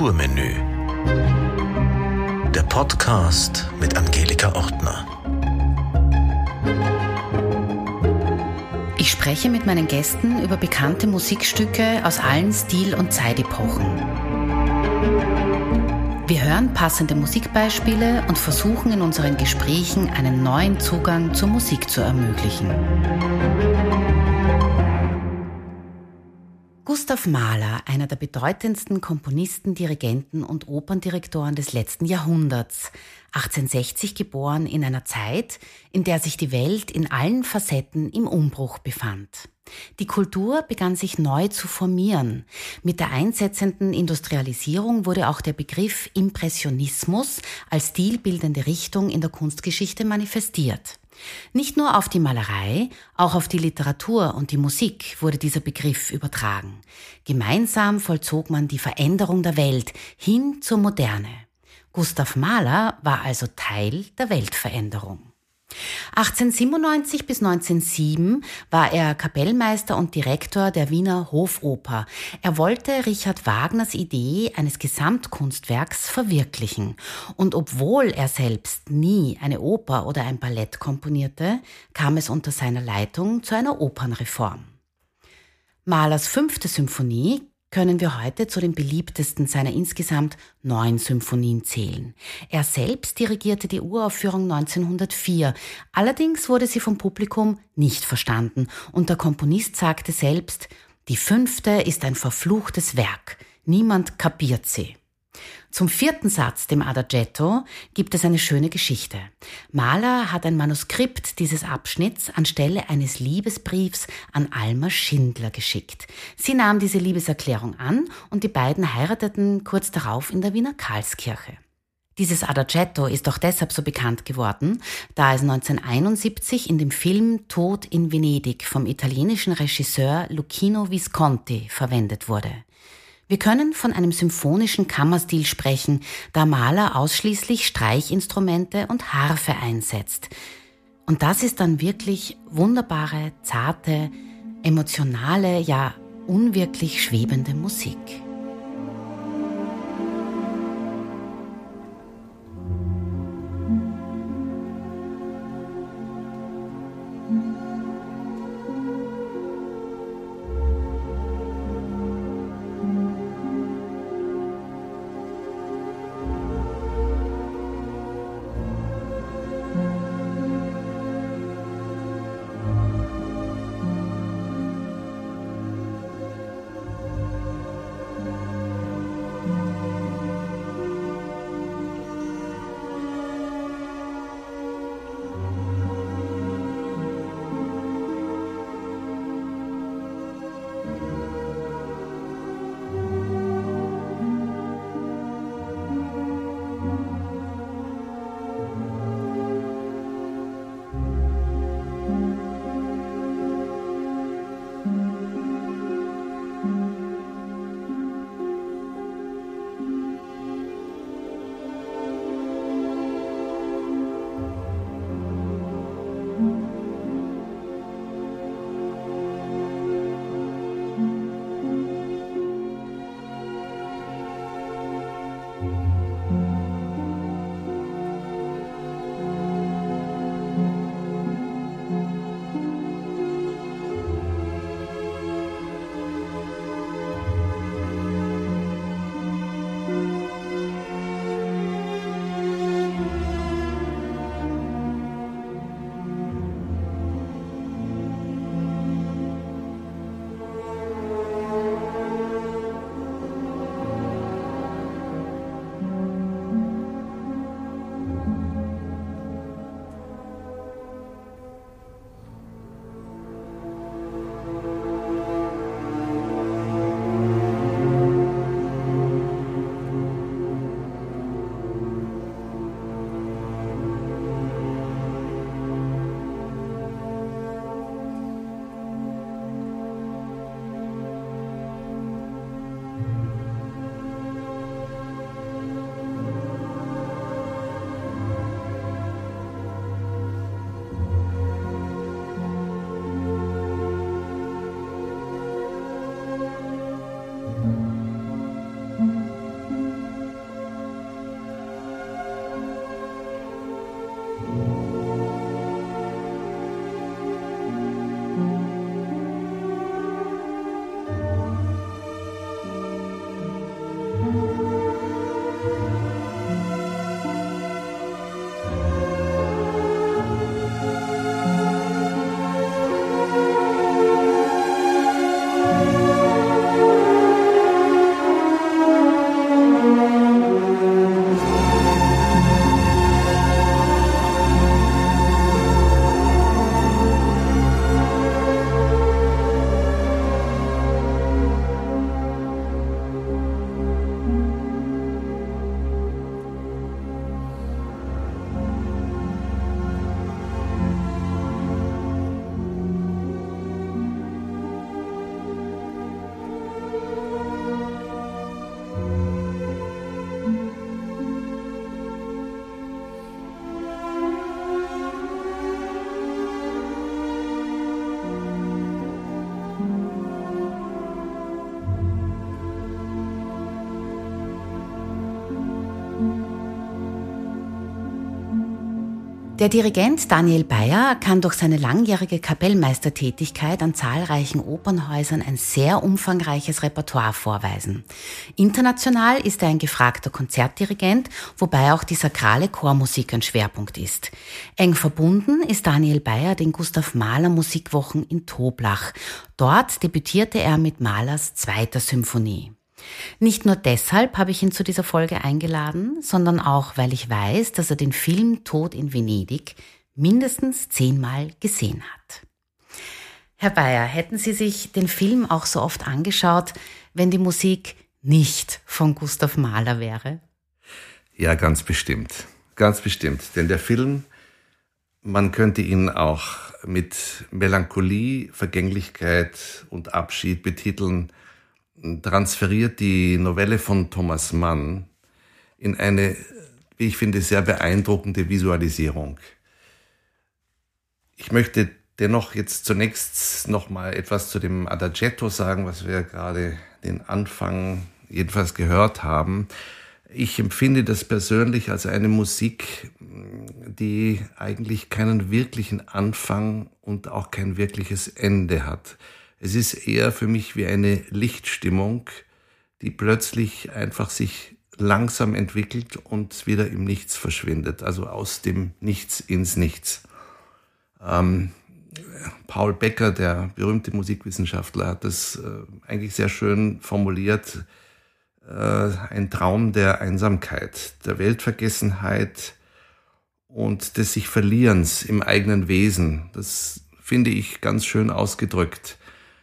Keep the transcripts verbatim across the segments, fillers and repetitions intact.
Kulturmenü. Der Podcast mit Angelika Ortner. Ich spreche mit meinen Gästen über bekannte Musikstücke aus allen Stil- und Zeitepochen. Wir hören passende Musikbeispiele und versuchen in unseren Gesprächen einen neuen Zugang zur Musik zu ermöglichen. Gustav Mahler, einer der bedeutendsten Komponisten, Dirigenten und Operndirektoren des letzten Jahrhunderts, achtzehnhundertsechzig geboren in einer Zeit, in der sich die Welt in allen Facetten im Umbruch befand. Die Kultur begann sich neu zu formieren. Mit der einsetzenden Industrialisierung wurde auch der Begriff Impressionismus als stilbildende Richtung in der Kunstgeschichte manifestiert. Nicht nur auf die Malerei, auch auf die Literatur und die Musik wurde dieser Begriff übertragen. Gemeinsam vollzog man die Veränderung der Welt hin zur Moderne. Gustav Mahler war also Teil der Weltveränderung. achtzehnhundertsiebenundneunzig bis neunzehnhundertsieben war er Kapellmeister und Direktor der Wiener Hofoper. Er wollte Richard Wagners Idee eines Gesamtkunstwerks verwirklichen. Und obwohl er selbst nie eine Oper oder ein Ballett komponierte, kam es unter seiner Leitung zu einer Opernreform. Mahlers fünfte Symphonie können wir heute zu den beliebtesten seiner insgesamt neun Symphonien zählen. Er selbst dirigierte die Uraufführung neunzehnhundertvier. Allerdings wurde sie vom Publikum nicht verstanden und der Komponist sagte selbst, die fünfte ist ein verfluchtes Werk. Niemand kapiert sie. Zum vierten Satz, dem Adagietto, gibt es eine schöne Geschichte. Mahler hat ein Manuskript dieses Abschnitts anstelle eines Liebesbriefs an Alma Schindler geschickt. Sie nahm diese Liebeserklärung an und die beiden heirateten kurz darauf in der Wiener Karlskirche. Dieses Adagietto ist auch deshalb so bekannt geworden, da es neunzehnhunderteinundsiebzig in dem Film Tod in Venedig vom italienischen Regisseur Luchino Visconti verwendet wurde. Wir können von einem symphonischen Kammerstil sprechen, da Mahler ausschließlich Streichinstrumente und Harfe einsetzt. Und das ist dann wirklich wunderbare, zarte, emotionale, ja unwirklich schwebende Musik. Der Dirigent Daniel Bayer kann durch seine langjährige Kapellmeistertätigkeit an zahlreichen Opernhäusern ein sehr umfangreiches Repertoire vorweisen. International ist er ein gefragter Konzertdirigent, wobei auch die sakrale Chormusik ein Schwerpunkt ist. Eng verbunden ist Daniel Bayer den Gustav Mahler Musikwochen in Toblach. Dort debütierte er mit Mahlers zweiter Symphonie. Nicht nur deshalb habe ich ihn zu dieser Folge eingeladen, sondern auch, weil ich weiß, dass er den Film Tod in Venedig mindestens zehnmal gesehen hat. Herr Bayer, hätten Sie sich den Film auch so oft angeschaut, wenn die Musik nicht von Gustav Mahler wäre? Ja, ganz bestimmt. Ganz bestimmt. Denn der Film, man könnte ihn auch mit Melancholie, Vergänglichkeit und Abschied betiteln, transferiert die Novelle von Thomas Mann in eine, wie ich finde, sehr beeindruckende Visualisierung. Ich möchte dennoch jetzt zunächst noch mal etwas zu dem Adagietto sagen, was wir gerade den Anfang jedenfalls gehört haben. Ich empfinde das persönlich als eine Musik, die eigentlich keinen wirklichen Anfang und auch kein wirkliches Ende hat. Es ist eher für mich wie eine Lichtstimmung, die plötzlich einfach sich langsam entwickelt und wieder im Nichts verschwindet, also aus dem Nichts ins Nichts. Ähm, Paul Becker, der berühmte Musikwissenschaftler, hat das äh, eigentlich sehr schön formuliert. Äh, ein Traum der Einsamkeit, der Weltvergessenheit und des sich Verlierens im eigenen Wesen. Das finde ich ganz schön ausgedrückt.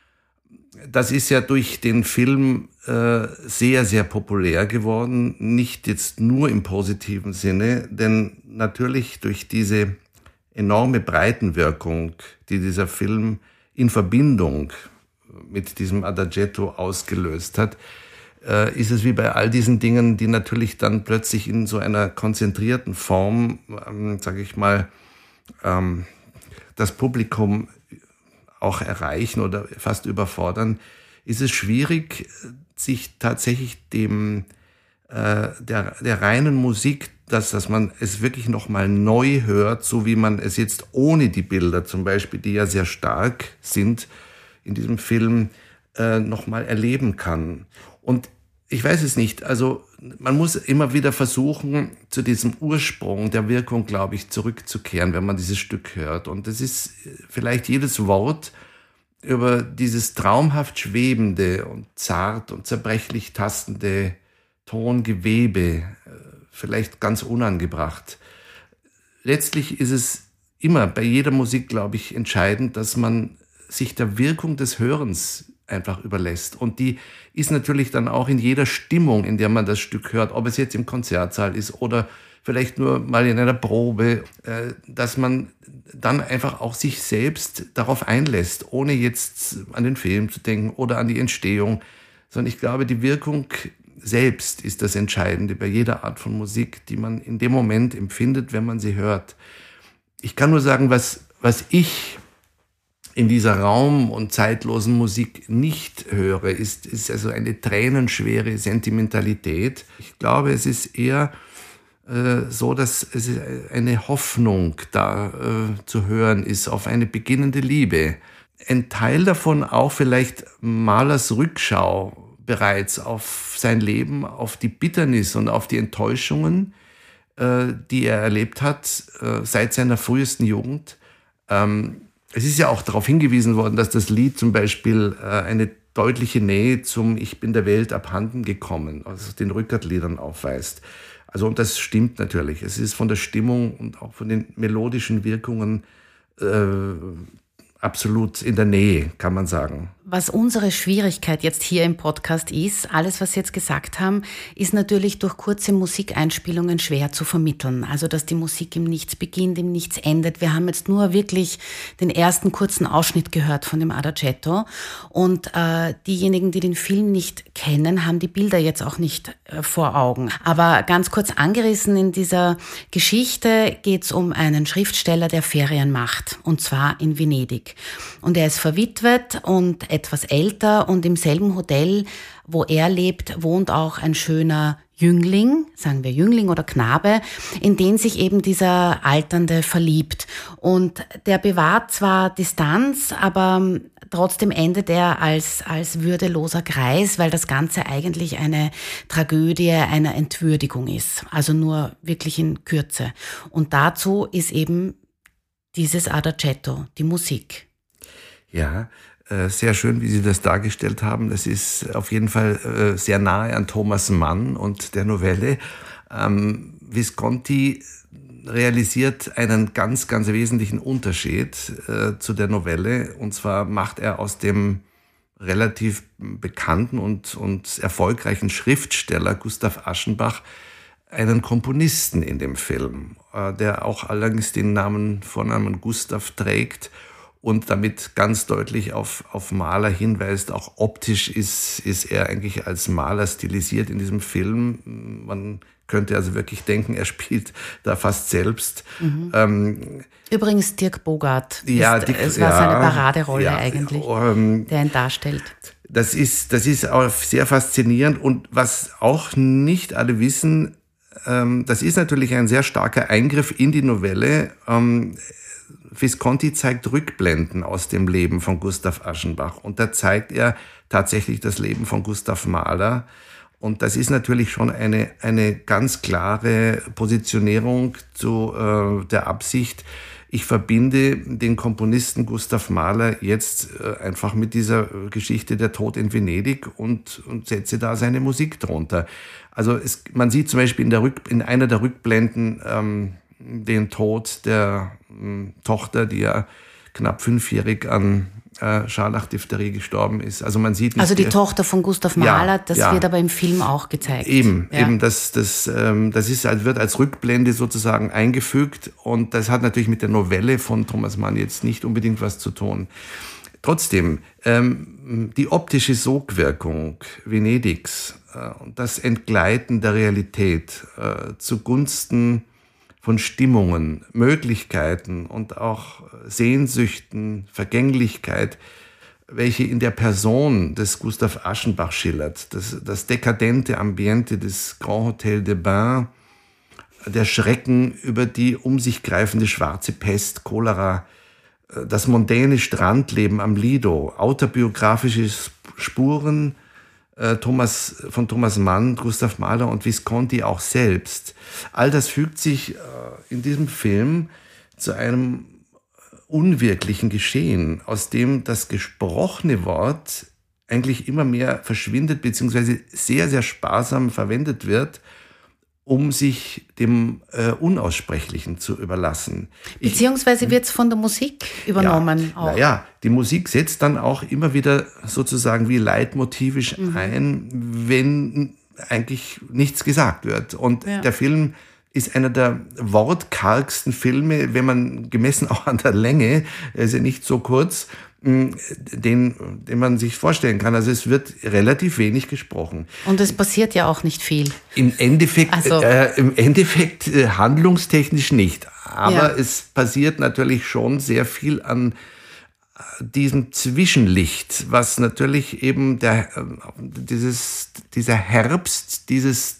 Das ist ja durch den Film äh, sehr, sehr populär geworden, nicht jetzt nur im positiven Sinne, denn natürlich durch diese enorme Breitenwirkung, die dieser Film in Verbindung mit diesem Adagietto ausgelöst hat, äh, ist es wie bei all diesen Dingen, die natürlich dann plötzlich in so einer konzentrierten Form, ähm, sage ich mal, ähm, das Publikum auch erreichen oder fast überfordern, ist es schwierig, sich tatsächlich dem äh, der der reinen Musik, dass dass man es wirklich noch mal neu hört, so wie man es jetzt ohne die Bilder zum Beispiel, die ja sehr stark sind in diesem Film, äh, noch mal erleben kann. Und ich weiß es nicht, also man muss immer wieder versuchen, zu diesem Ursprung der Wirkung, glaube ich, zurückzukehren, wenn man dieses Stück hört. Und das ist vielleicht jedes Wort über dieses traumhaft schwebende und zart und zerbrechlich tastende Tongewebe, vielleicht ganz unangebracht. Letztlich ist es immer bei jeder Musik, glaube ich, entscheidend, dass man sich der Wirkung des Hörens einfach überlässt. Und die ist natürlich dann auch in jeder Stimmung, in der man das Stück hört, ob es jetzt im Konzertsaal ist oder vielleicht nur mal in einer Probe, dass man dann einfach auch sich selbst darauf einlässt, ohne jetzt an den Film zu denken oder an die Entstehung, sondern ich glaube, die Wirkung selbst ist das Entscheidende bei jeder Art von Musik, die man in dem Moment empfindet, wenn man sie hört. Ich kann nur sagen, was, was ich in dieser raum- und zeitlosen Musik nicht höre, ist, ist also eine tränenschwere Sentimentalität. Ich glaube, es ist eher äh, so, dass es eine Hoffnung da äh, zu hören ist auf eine beginnende Liebe. Ein Teil davon auch vielleicht Mahlers Rückschau bereits auf sein Leben, auf die Bitternis und auf die Enttäuschungen, äh, die er erlebt hat äh, seit seiner frühesten Jugend. Ähm, Es ist ja auch darauf hingewiesen worden, dass das Lied zum Beispiel äh, eine deutliche Nähe zum Ich bin der Welt abhanden gekommen, also den Rückert-Liedern aufweist. Also und das stimmt natürlich. Es ist von der Stimmung und auch von den melodischen Wirkungen äh, absolut in der Nähe, kann man sagen. Was unsere Schwierigkeit jetzt hier im Podcast ist, alles, was Sie jetzt gesagt haben, ist natürlich durch kurze Musikeinspielungen schwer zu vermitteln. Also, dass die Musik im Nichts beginnt, im Nichts endet. Wir haben jetzt nur wirklich den ersten kurzen Ausschnitt gehört von dem Adagietto. Und äh, diejenigen, die den Film nicht kennen, haben die Bilder jetzt auch nicht äh, vor Augen. Aber ganz kurz angerissen, in dieser Geschichte geht es um einen Schriftsteller, der Ferien macht. Und zwar in Venedig. Und er ist verwitwet und etwas älter und im selben Hotel, wo er lebt, wohnt auch ein schöner Jüngling, sagen wir Jüngling oder Knabe, in den sich eben dieser Alternde verliebt. Und der bewahrt zwar Distanz, aber trotzdem endet er als, als würdeloser Greis, weil das Ganze eigentlich eine Tragödie einer Entwürdigung ist. Also nur wirklich in Kürze. Und dazu ist eben dieses Adagietto, die Musik. Ja, sehr schön, wie Sie das dargestellt haben. Das ist auf jeden Fall sehr nahe an Thomas Mann und der Novelle. Ähm, Visconti realisiert einen ganz, ganz wesentlichen Unterschied äh, zu der Novelle. Und zwar macht er aus dem relativ bekannten und, und erfolgreichen Schriftsteller Gustav Aschenbach einen Komponisten in dem Film, äh, der auch allerdings den Namen, Vornamen Gustav trägt und damit ganz deutlich auf, auf Maler hinweist. Auch optisch ist, ist er eigentlich als Maler stilisiert in diesem Film. Man könnte also wirklich denken, er spielt da fast selbst. Mhm. Ähm, Übrigens Dirk Bogart. Ja, ist, Dick, es war ja, seine Paraderolle ja, eigentlich, ähm, der ihn darstellt. Das ist, das ist auch sehr faszinierend. Und was auch nicht alle wissen, ähm, das ist natürlich ein sehr starker Eingriff in die Novelle. Ähm, Visconti zeigt Rückblenden aus dem Leben von Gustav Aschenbach. Und da zeigt er tatsächlich das Leben von Gustav Mahler. Und das ist natürlich schon eine, eine ganz klare Positionierung zu äh, der Absicht. Ich verbinde den Komponisten Gustav Mahler jetzt äh, einfach mit dieser Geschichte Der Tod in Venedig und, und setze da seine Musik drunter. Also es, man sieht zum Beispiel in, der Rück, in einer der Rückblenden ähm, den Tod der ähm, Tochter, die ja knapp fünfjährig an äh, Scharlachdiphtherie gestorben ist. Also man sieht nicht, also die der, Tochter von Gustav Mahler, ja, das ja. wird aber im Film auch gezeigt. Eben, ja. eben das, das, ähm, das ist, wird als Rückblende sozusagen eingefügt und das hat natürlich mit der Novelle von Thomas Mann jetzt nicht unbedingt was zu tun. Trotzdem, ähm, die optische Sogwirkung Venedigs äh, und das Entgleiten der Realität äh, zugunsten von Stimmungen, Möglichkeiten und auch Sehnsüchten, Vergänglichkeit, welche in der Person des Gustav Aschenbach schillert. Das, das dekadente Ambiente des Grand Hotel des Bains, der Schrecken über die um sich greifende schwarze Pest, Cholera, das mondäne Strandleben am Lido, autobiografische Spuren Thomas, von Thomas Mann, Gustav Mahler und Visconti auch selbst. All das fügt sich in diesem Film zu einem unwirklichen Geschehen, aus dem das gesprochene Wort eigentlich immer mehr verschwindet, beziehungsweise sehr, sehr sparsam verwendet wird, um sich dem äh, Unaussprechlichen zu überlassen. Beziehungsweise wird es von der Musik übernommen. Ja, naja, die Musik setzt dann auch immer wieder sozusagen wie leitmotivisch mhm. ein, wenn eigentlich nichts gesagt wird. Und ja. der Film ist einer der wortkargsten Filme, wenn man gemessen auch an der Länge, er ist ja nicht so kurz, den, den man sich vorstellen kann. Also es wird relativ wenig gesprochen. Und es passiert ja auch nicht viel. Im Endeffekt, also. äh, im Endeffekt äh, handlungstechnisch nicht. Aber ja. es passiert natürlich schon sehr viel an diesem Zwischenlicht, was natürlich eben der, dieses, dieser Herbst, dieses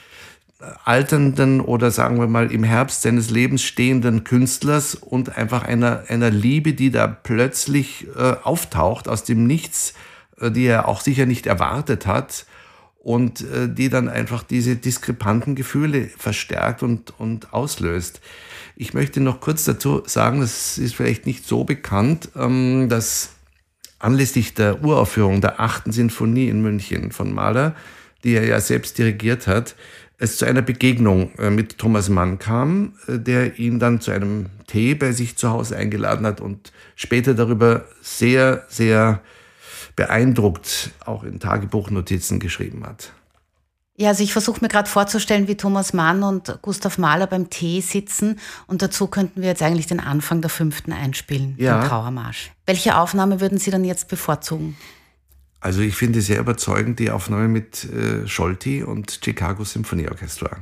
alternden oder sagen wir mal im Herbst seines Lebens stehenden Künstlers und einfach einer, einer Liebe, die da plötzlich äh, auftaucht aus dem Nichts, äh, die er auch sicher nicht erwartet hat und äh, die dann einfach diese diskrepanten Gefühle verstärkt und, und auslöst. Ich möchte noch kurz dazu sagen, das ist vielleicht nicht so bekannt, ähm, dass anlässlich der Uraufführung der achten Sinfonie in München von Mahler, die er ja selbst dirigiert hat, es zu einer Begegnung mit Thomas Mann kam, der ihn dann zu einem Tee bei sich zu Hause eingeladen hat und später darüber sehr, sehr beeindruckt auch in Tagebuchnotizen geschrieben hat. Ja, also ich versuche mir gerade vorzustellen, wie Thomas Mann und Gustav Mahler beim Tee sitzen und dazu könnten wir jetzt eigentlich den Anfang der fünften einspielen, ja. den Trauermarsch. Welche Aufnahme würden Sie dann jetzt bevorzugen? Also ich finde sehr überzeugend die Aufnahme mit äh, Scholti und Chicago Symphony Orchestra.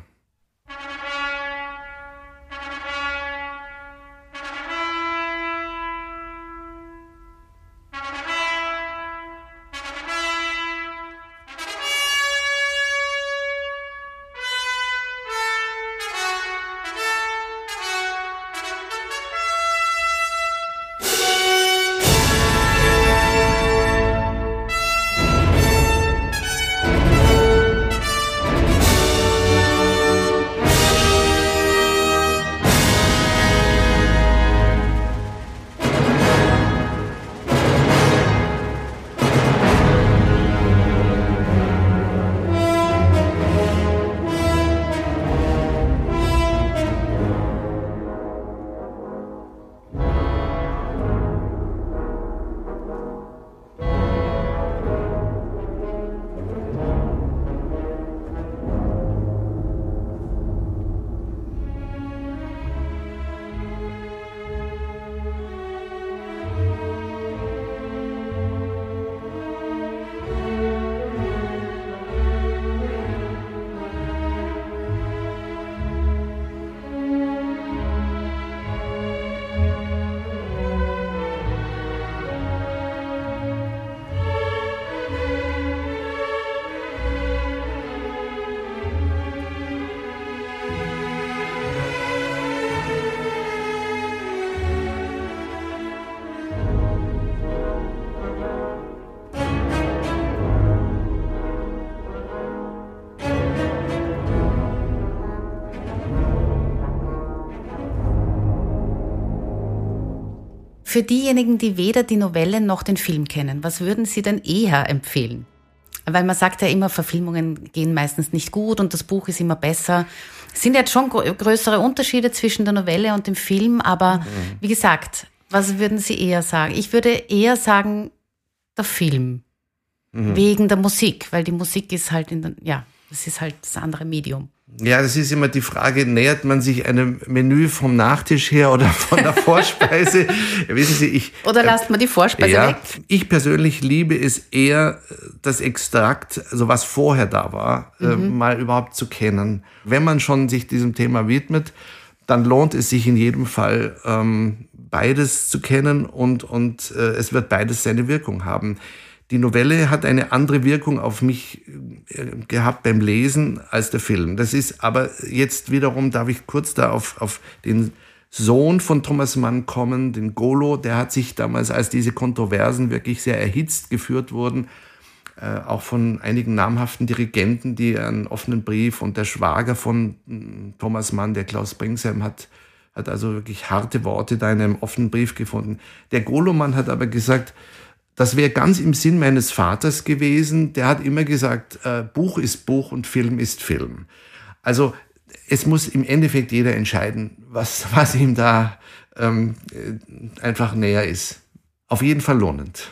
für diejenigen, die weder die Novelle noch den Film kennen, was würden Sie denn eher empfehlen? Weil man sagt ja immer, Verfilmungen gehen meistens nicht gut und das Buch ist immer besser. Es sind jetzt schon größere Unterschiede zwischen der Novelle und dem Film, aber mhm. wie gesagt, was würden Sie eher sagen? Ich würde eher sagen, der Film. Mhm. Wegen der Musik, weil die Musik ist halt in der, ja, das ist halt das andere Medium. Ja, das ist immer die Frage, nähert man sich einem Menü vom Nachtisch her oder von der Vorspeise? Wissen Sie, ich... Oder lasst man die Vorspeise ja, weg? Ich persönlich liebe es eher, das Extrakt, also was vorher da war, mhm. äh, mal überhaupt zu kennen. Wenn man schon sich diesem Thema widmet, dann lohnt es sich in jedem Fall, ähm, beides zu kennen und, und äh, es wird beides seine Wirkung haben. Die Novelle hat eine andere Wirkung auf mich gehabt beim Lesen als der Film. Das ist aber jetzt wiederum, darf ich kurz da auf, auf den Sohn von Thomas Mann kommen, den Golo. Der hat sich damals, als diese Kontroversen wirklich sehr erhitzt geführt wurden, äh, auch von einigen namhaften Dirigenten, die einen offenen Brief, und der Schwager von Thomas Mann, der Klaus Bringsheim, hat, hat also wirklich harte Worte da in einem offenen Brief gefunden. Der Golo-Mann hat aber gesagt, das wäre ganz im Sinn meines Vaters gewesen. Der hat immer gesagt, äh, Buch ist Buch und Film ist Film. Also es muss im Endeffekt jeder entscheiden, was, was ihm da ähm, einfach näher ist. Auf jeden Fall lohnend.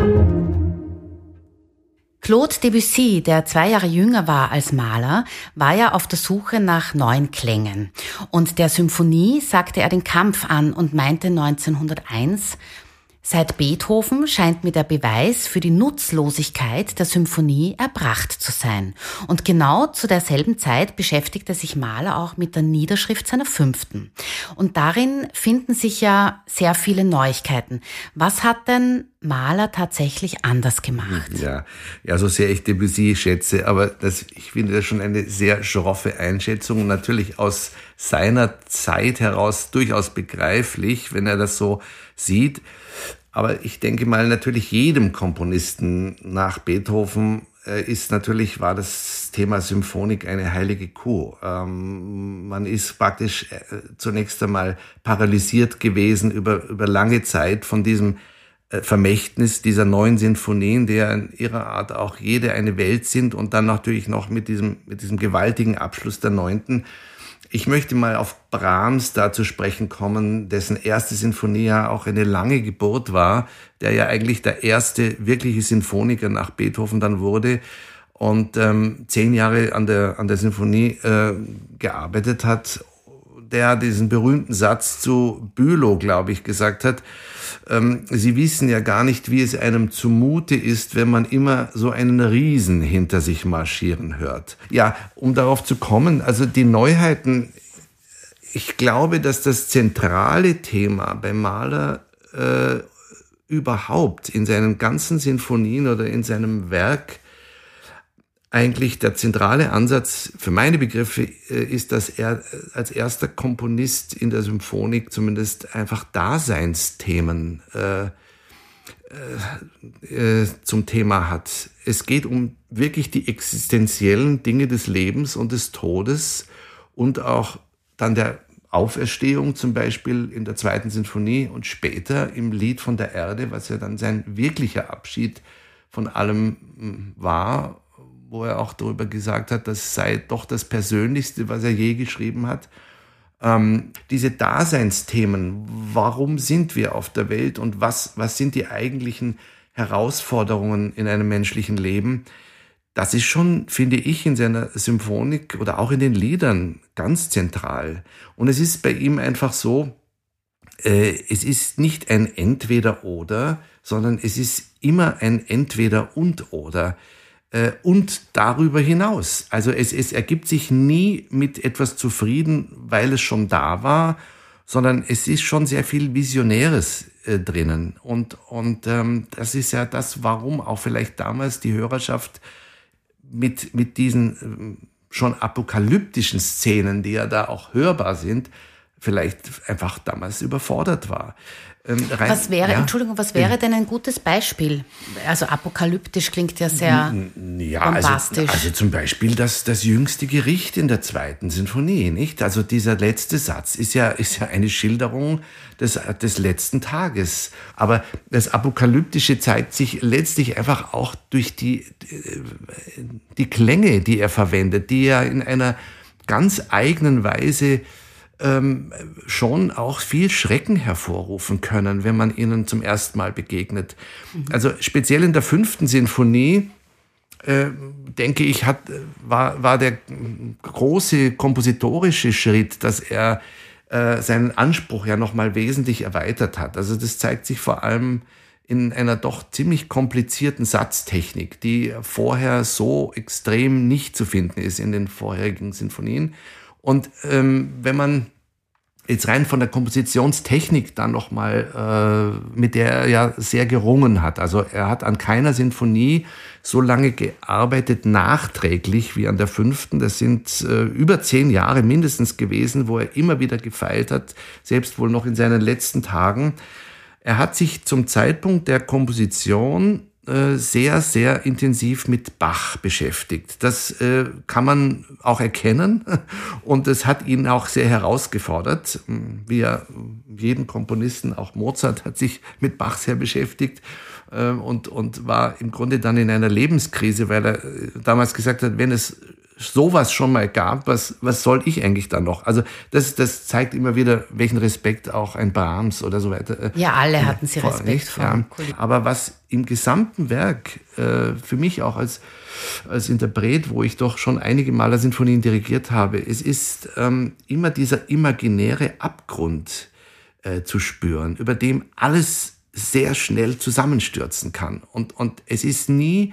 Claude Debussy, der zwei Jahre jünger war als Mahler, war ja auf der Suche nach neuen Klängen. Und der Symphonie sagte er den Kampf an und meinte neunzehnhunderteins, seit Beethoven scheint mir der Beweis für die Nutzlosigkeit der Symphonie erbracht zu sein. Und genau zu derselben Zeit beschäftigte sich Mahler auch mit der Niederschrift seiner fünften. Und darin finden sich ja sehr viele Neuigkeiten. Was hat denn Mahler tatsächlich anders gemacht? Ja, ja, so sehr ich Debussy schätze, aber das, ich finde das schon eine sehr schroffe Einschätzung, natürlich aus seiner Zeit heraus durchaus begreiflich, wenn er das so sieht. Aber ich denke mal, natürlich jedem Komponisten nach Beethoven äh, ist natürlich, war das Thema Symphonik eine heilige Kuh. Ähm, man ist praktisch äh, zunächst einmal paralysiert gewesen über, über lange Zeit von diesem äh, Vermächtnis dieser neuen Sinfonien, der in ihrer Art auch jede eine Welt sind, und dann natürlich noch mit diesem, mit diesem gewaltigen Abschluss der neunten. Ich möchte mal auf Brahms da zu sprechen kommen, dessen erste Sinfonie ja auch eine lange Geburt war, der ja eigentlich der erste wirkliche Sinfoniker nach Beethoven dann wurde und ähm, zehn Jahre an der, an der Sinfonie äh, gearbeitet hat, der diesen berühmten Satz zu Bülow, glaube ich, gesagt hat, ähm, Sie wissen ja gar nicht, wie es einem zumute ist, wenn man immer so einen Riesen hinter sich marschieren hört. Ja, um darauf zu kommen, also die Neuheiten, ich glaube, dass das zentrale Thema beim Mahler äh, überhaupt in seinen ganzen Sinfonien oder in seinem Werk eigentlich der zentrale Ansatz für meine Begriffe ist, dass er als erster Komponist in der Symphonik zumindest einfach Daseinsthemen äh, äh, zum Thema hat. Es geht um wirklich die existenziellen Dinge des Lebens und des Todes und auch dann der Auferstehung, zum Beispiel in der zweiten Sinfonie und später im Lied von der Erde, was ja dann sein wirklicher Abschied von allem war, wo er auch darüber gesagt hat, das sei doch das Persönlichste, was er je geschrieben hat. Ähm, diese Daseinsthemen, warum sind wir auf der Welt und was, was sind die eigentlichen Herausforderungen in einem menschlichen Leben, das ist schon, finde ich, in seiner Symphonik oder auch in den Liedern ganz zentral. Und es ist bei ihm einfach so, äh, es ist nicht ein Entweder-Oder, sondern es ist immer ein Entweder-und-Oder. Und darüber hinaus. Also es, es ergibt sich nie mit etwas zufrieden, weil es schon da war, sondern es ist schon sehr viel Visionäres äh, drinnen. Und, und ähm, das ist ja das, warum auch vielleicht damals die Hörerschaft mit, mit diesen ähm, schon apokalyptischen Szenen, die ja da auch hörbar sind, vielleicht einfach damals überfordert war. Ähm, rein, was wäre, ja, Entschuldigung, was wäre denn ein gutes Beispiel? Also apokalyptisch klingt ja sehr ja, bombastisch. Also, also zum Beispiel das, das jüngste Gericht in der zweiten Sinfonie, nicht? Also dieser letzte Satz ist ja, ist ja eine Schilderung des, des letzten Tages. Aber das Apokalyptische zeigt sich letztlich einfach auch durch die, die Klänge, die er verwendet, die ja in einer ganz eigenen Weise Ähm, schon auch viel Schrecken hervorrufen können, wenn man ihnen zum ersten Mal begegnet. Mhm. Also speziell in der fünften Sinfonie, äh, denke ich, hat, war, war der große kompositorische Schritt, dass er äh, seinen Anspruch ja nochmal wesentlich erweitert hat. Also das zeigt sich vor allem in einer doch ziemlich komplizierten Satztechnik, die vorher so extrem nicht zu finden ist in den vorherigen Sinfonien. Und ähm, wenn man jetzt rein von der Kompositionstechnik dann nochmal, äh, mit der er ja sehr gerungen hat. Also er hat an keiner Sinfonie so lange gearbeitet, nachträglich wie an der fünften. Das sind äh, über zehn Jahre mindestens gewesen, wo er immer wieder gefeilt hat, selbst wohl noch in seinen letzten Tagen. Er hat sich zum Zeitpunkt der Komposition sehr, sehr intensiv mit Bach beschäftigt. Das äh, kann man auch erkennen und es hat ihn auch sehr herausgefordert. Wie er jeden Komponisten, auch Mozart hat sich mit Bach sehr beschäftigt äh, und, und war im Grunde dann in einer Lebenskrise, weil er damals gesagt hat, wenn es sowas schon mal gab, was, was soll ich eigentlich dann noch? Also das, das zeigt immer wieder, welchen Respekt auch ein Brahms oder so weiter. Ja, alle hatten sie Respekt nicht, vor. Ja. Aber was im gesamten Werk äh, für mich auch als, als Interpret, wo ich doch schon einige Maler Sinfonien dirigiert habe, es ist ähm, immer dieser imaginäre Abgrund äh, zu spüren, über dem alles sehr schnell zusammenstürzen kann. Und, und es ist nie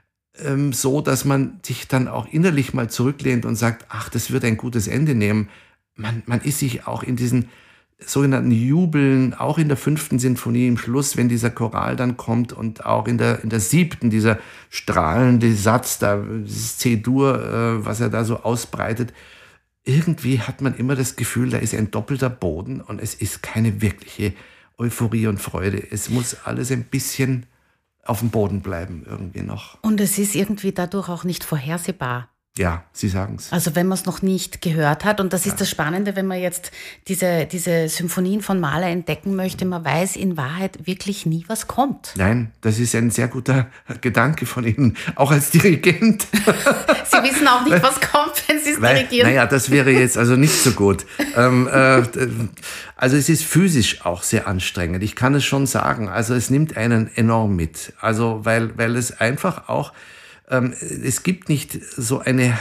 so, dass man sich dann auch innerlich mal zurücklehnt und sagt, ach, das wird ein gutes Ende nehmen. Man, man ist sich auch in diesen sogenannten Jubeln, auch in der fünften Sinfonie im Schluss, wenn dieser Choral dann kommt und auch in der, in der siebten, dieser strahlende Satz, da, dieses C-Dur, äh, was er da so ausbreitet. Irgendwie hat man immer das Gefühl, da ist ein doppelter Boden und es ist keine wirkliche Euphorie und Freude. Es muss alles ein bisschen auf dem Boden bleiben irgendwie noch. Und es ist irgendwie dadurch auch nicht vorhersehbar. Ja, Sie sagen es. Also wenn man es noch nicht gehört hat, und das ist ja das Spannende, wenn man jetzt diese, diese Symphonien von Mahler entdecken möchte, man weiß in Wahrheit wirklich nie, was kommt. Nein, das ist ein sehr guter Gedanke von Ihnen, auch als Dirigent. Sie wissen auch nicht, was kommt, wenn Sie es dirigieren. Naja, das wäre jetzt also nicht so gut. ähm, äh, also es ist physisch auch sehr anstrengend, ich kann es schon sagen. Also es nimmt einen enorm mit, also weil, weil es einfach auch es gibt nicht so eine,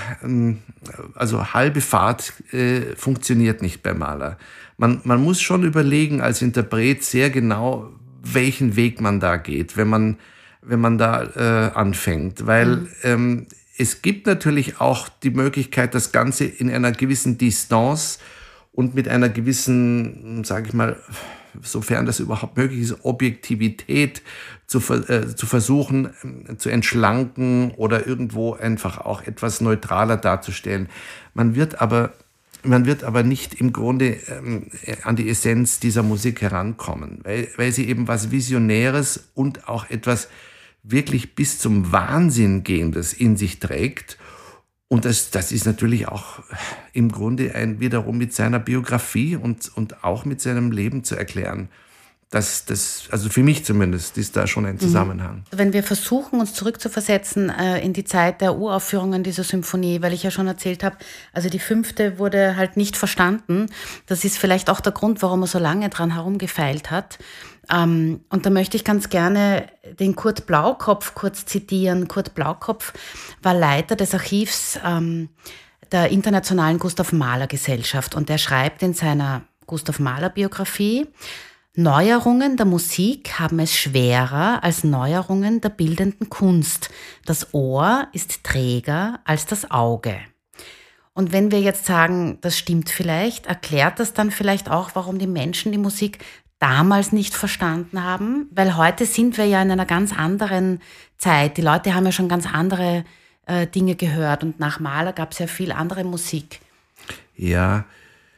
also halbe Fahrt äh, funktioniert nicht bei Mahler. Man, man muss schon überlegen als Interpret sehr genau, welchen Weg man da geht, wenn man, wenn man da äh, anfängt. Weil mhm. ähm, es gibt natürlich auch die Möglichkeit, das Ganze in einer gewissen Distanz und mit einer gewissen, sage ich mal, sofern das überhaupt möglich ist, Objektivität zu, äh, zu versuchen, äh, zu entschlanken oder irgendwo einfach auch etwas neutraler darzustellen. Man wird aber, man wird aber nicht im Grunde ähm, an die Essenz dieser Musik herankommen, weil, weil sie eben was Visionäres und auch etwas wirklich bis zum Wahnsinn gehendes in sich trägt. Und das, das ist natürlich auch im Grunde ein, wiederum mit seiner Biografie und, und auch mit seinem Leben zu erklären. Das, das, also für mich zumindest ist da schon ein Zusammenhang. Wenn wir versuchen, uns zurückzuversetzen äh, in die Zeit der Uraufführungen dieser Symphonie, weil ich ja schon erzählt habe, also die fünfte wurde halt nicht verstanden. Das ist vielleicht auch der Grund, warum er so lange dran herumgefeilt hat. Ähm, und da möchte ich ganz gerne den Kurt Blaukopf kurz zitieren. Kurt Blaukopf war Leiter des Archivs ähm, der Internationalen Gustav Mahler Gesellschaft und der schreibt in seiner Gustav Mahler Biografie: Neuerungen der Musik haben es schwerer als Neuerungen der bildenden Kunst. Das Ohr ist träger als das Auge. Und wenn wir jetzt sagen, das stimmt vielleicht, erklärt das dann vielleicht auch, warum die Menschen die Musik damals nicht verstanden haben? Weil heute sind wir ja in einer ganz anderen Zeit. Die Leute haben ja schon ganz andere äh, Dinge gehört und nach Mahler gab es ja viel andere Musik. Ja,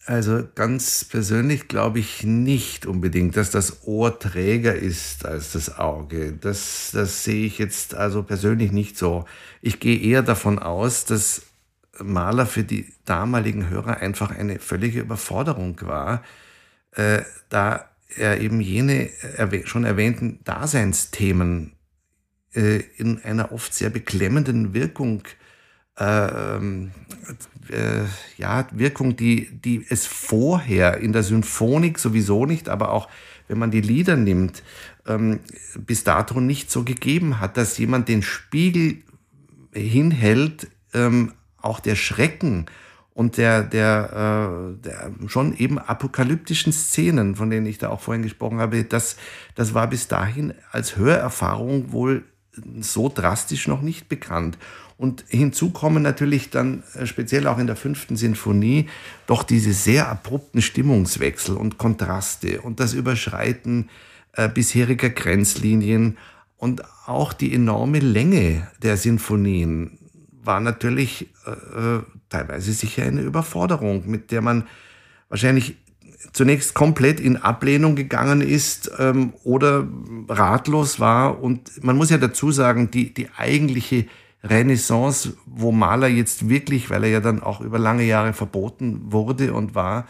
Also ganz persönlich glaube ich nicht unbedingt, dass das Ohr träger ist als das Auge. Das, das sehe ich jetzt also persönlich nicht so. Ich gehe eher davon aus, dass Mahler für die damaligen Hörer einfach eine völlige Überforderung war, äh, da er eben jene erwäh- schon erwähnten Daseinsthemen äh, in einer oft sehr beklemmenden Wirkung Äh, äh, ja, Wirkung, die, die es vorher in der Symphonik sowieso nicht, aber auch wenn man die Lieder nimmt, ähm, bis dato nicht so gegeben hat, dass jemand den Spiegel hinhält, ähm, auch der Schrecken und der, der, äh, der schon eben apokalyptischen Szenen, von denen ich da auch vorhin gesprochen habe, das, das war bis dahin als Hörerfahrung wohl so drastisch noch nicht bekannt. Und hinzu kommen natürlich dann speziell auch in der fünften Sinfonie doch diese sehr abrupten Stimmungswechsel und Kontraste und das Überschreiten äh, bisheriger Grenzlinien und auch die enorme Länge der Sinfonien war natürlich äh, teilweise sicher eine Überforderung, mit der man wahrscheinlich zunächst komplett in Ablehnung gegangen ist ähm, oder ratlos war. Und man muss ja dazu sagen, die, die eigentliche Renaissance, wo Mahler jetzt wirklich, weil er ja dann auch über lange Jahre verboten wurde und war,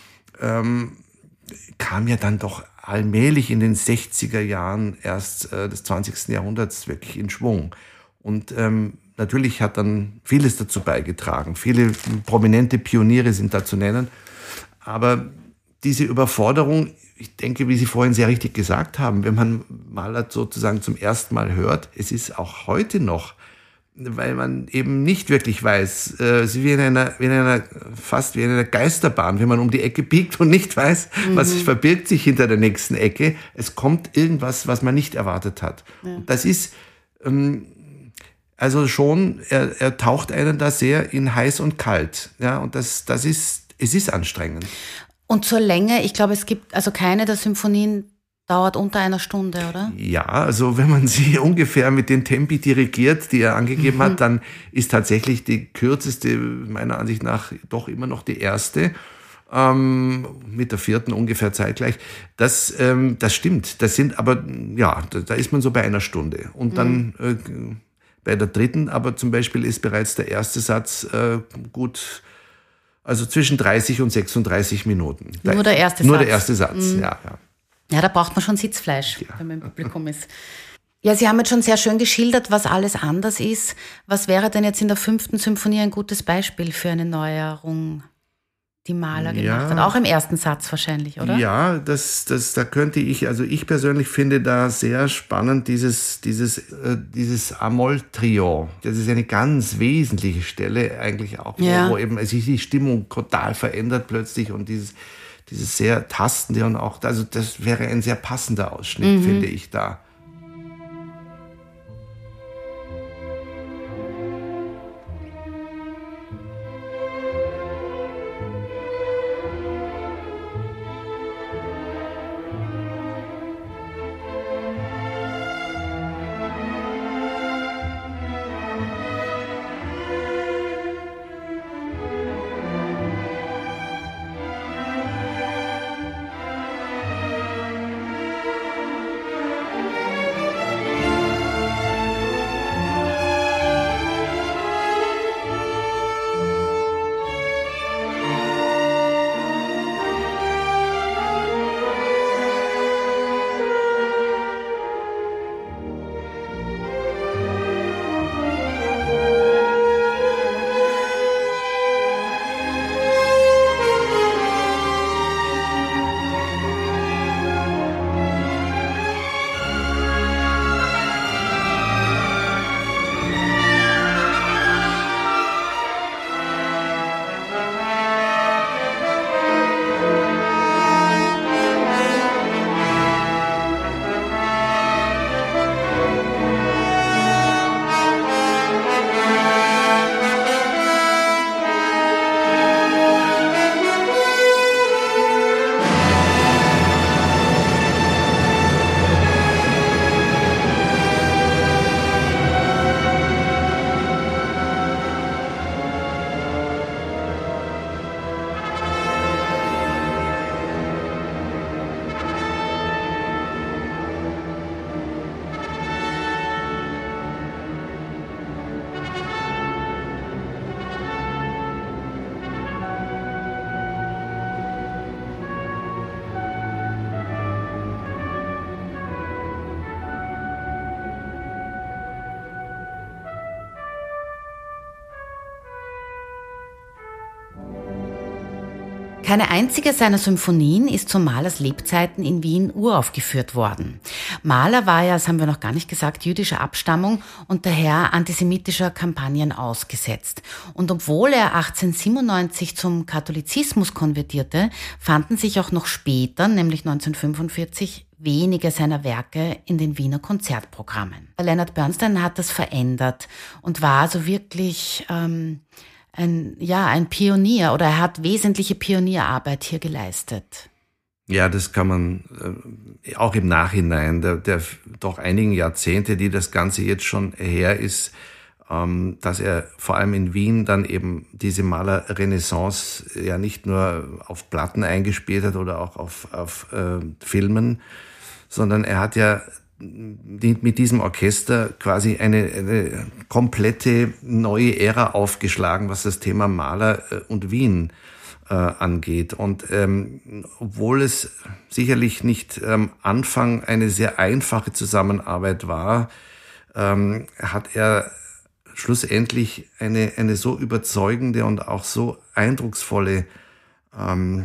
ähm, kam ja dann doch allmählich in den sechziger Jahren erst äh, des zwanzigsten Jahrhunderts wirklich in Schwung. Und ähm, natürlich hat dann vieles dazu beigetragen. Viele prominente Pioniere sind da zu nennen. Aber diese Überforderung, ich denke, wie Sie vorhin sehr richtig gesagt haben, wenn man Mahler sozusagen zum ersten Mal hört, es ist auch heute noch, weil man eben nicht wirklich weiß, äh, es ist wie in einer, wie in einer, fast wie in einer Geisterbahn, wenn man um die Ecke biegt und nicht weiß, mhm. was verbirgt sich hinter der nächsten Ecke. Es kommt irgendwas, was man nicht erwartet hat. Ja. Und das ist, ähm, also schon, er, er taucht einen da sehr in heiß und kalt. Ja, und das, das ist, es ist anstrengend. Und zur Länge, ich glaube, es gibt, also keine der Symphonien dauert unter einer Stunde, oder? Ja, also wenn man sie ungefähr mit den Tempi dirigiert, die er angegeben mhm. hat, dann ist tatsächlich die kürzeste, meiner Ansicht nach, doch immer noch die erste, ähm, mit der vierten ungefähr zeitgleich. Das, ähm, das stimmt, das sind aber, ja, da, da ist man so bei einer Stunde. Und dann mhm. äh, bei der dritten, aber zum Beispiel ist bereits der erste Satz äh, gut, also zwischen dreißig und sechsunddreißig Minuten. Nur der erste Nur Satz. der erste Satz, mhm. ja, ja. Ja, da braucht man schon Sitzfleisch, ja. wenn man im Publikum ist. Ja, Sie haben jetzt schon sehr schön geschildert, was alles anders ist. Was wäre denn jetzt in der fünften Symphonie ein gutes Beispiel für eine Neuerung, die Mahler ja. gemacht hat? Auch im ersten Satz wahrscheinlich, oder? Ja, das, das, da könnte ich, also ich persönlich finde da sehr spannend dieses, dieses, äh, dieses A-Moll-Trio. Das ist eine ganz wesentliche Stelle eigentlich auch, ja. wo, wo eben sich die Stimmung total verändert plötzlich und dieses Dieses sehr tastende und auch, also das wäre ein sehr passender Ausschnitt, mhm. finde ich da. Keine einzige seiner Symphonien ist zu Mahlers Lebzeiten in Wien uraufgeführt worden. Mahler war ja, das haben wir noch gar nicht gesagt, jüdischer Abstammung und daher antisemitischer Kampagnen ausgesetzt. Und obwohl er achtzehnhundertsiebenundneunzig zum Katholizismus konvertierte, fanden sich auch noch später, nämlich neunzehnhundertfünfundvierzig, wenige seiner Werke in den Wiener Konzertprogrammen. Leonard Bernstein hat das verändert und war so wirklich ähm, ein, ja, ein Pionier, oder er hat wesentliche Pionierarbeit hier geleistet. Ja, das kann man äh, auch im Nachhinein, der, der doch einigen Jahrzehnte, die das Ganze jetzt schon her ist, ähm, dass er vor allem in Wien dann eben diese Maler-Renaissance ja nicht nur auf Platten eingespielt hat oder auch auf, auf äh, Filmen, sondern er hat ja mit diesem Orchester quasi eine, eine komplette neue Ära aufgeschlagen, was das Thema Mahler und Wien äh, angeht. Und ähm, obwohl es sicherlich nicht am ähm, Anfang eine sehr einfache Zusammenarbeit war, ähm, hat er schlussendlich eine, eine so überzeugende und auch so eindrucksvolle ähm,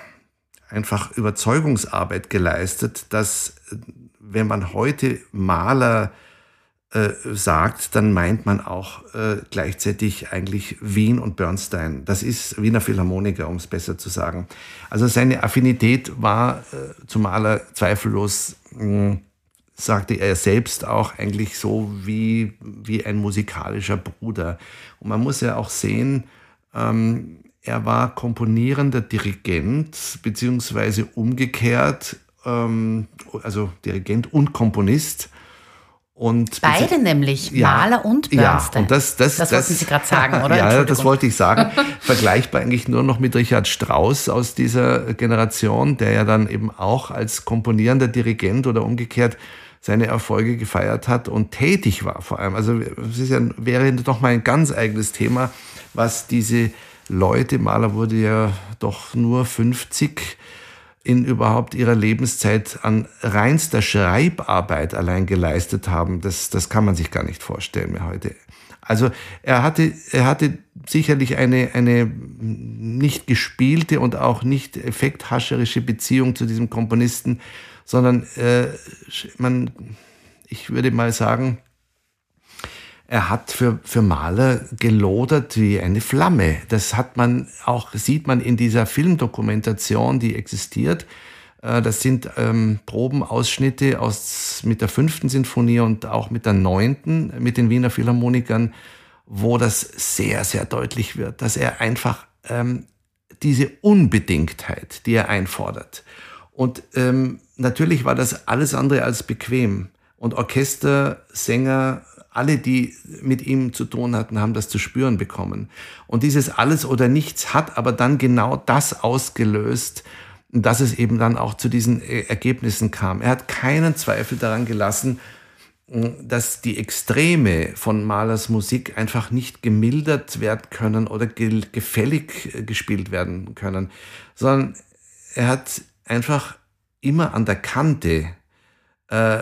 einfach Überzeugungsarbeit geleistet, dass wenn man heute Mahler äh, sagt, dann meint man auch äh, gleichzeitig eigentlich Wien und Bernstein. Das ist Wiener Philharmoniker, um es besser zu sagen. Also seine Affinität war äh, zu Mahler zweifellos, mh, sagte er selbst auch, eigentlich so wie, wie ein musikalischer Bruder. Und man muss ja auch sehen, ähm, er war komponierender Dirigent, beziehungsweise umgekehrt, also Dirigent und Komponist. Und beide nämlich, ja, Mahler und Bernstein. Ja, und das, das, das, das wollten Sie gerade sagen, oder? Ja, das wollte ich sagen. Vergleichbar eigentlich nur noch mit Richard Strauss aus dieser Generation, der ja dann eben auch als komponierender Dirigent oder umgekehrt seine Erfolge gefeiert hat und tätig war vor allem. Also es ist ja, wäre doch mal ein ganz eigenes Thema, was diese Leute, Mahler wurde ja doch nur fünfzig, in überhaupt ihrer Lebenszeit an reinster Schreibarbeit allein geleistet haben. Das, das kann man sich gar nicht vorstellen mehr heute. Also er hatte, er hatte sicherlich eine, eine nicht gespielte und auch nicht effekthascherische Beziehung zu diesem Komponisten, sondern äh, man, ich würde mal sagen, er hat für, für Mahler gelodert wie eine Flamme. Das hat man auch, sieht man in dieser Filmdokumentation, die existiert. Das sind ähm, Probenausschnitte aus, mit der fünften Sinfonie und auch mit der neunten, mit den Wiener Philharmonikern, wo das sehr, sehr deutlich wird, dass er einfach ähm, diese Unbedingtheit, die er einfordert. Und ähm, natürlich war das alles andere als bequem. Und Orchester, Sänger, alle, die mit ihm zu tun hatten, haben das zu spüren bekommen. Und dieses Alles oder Nichts hat aber dann genau das ausgelöst, dass es eben dann auch zu diesen Ergebnissen kam. Er hat keinen Zweifel daran gelassen, dass die Extreme von Mahlers Musik einfach nicht gemildert werden können oder gefällig gespielt werden können, sondern er hat einfach immer an der Kante äh,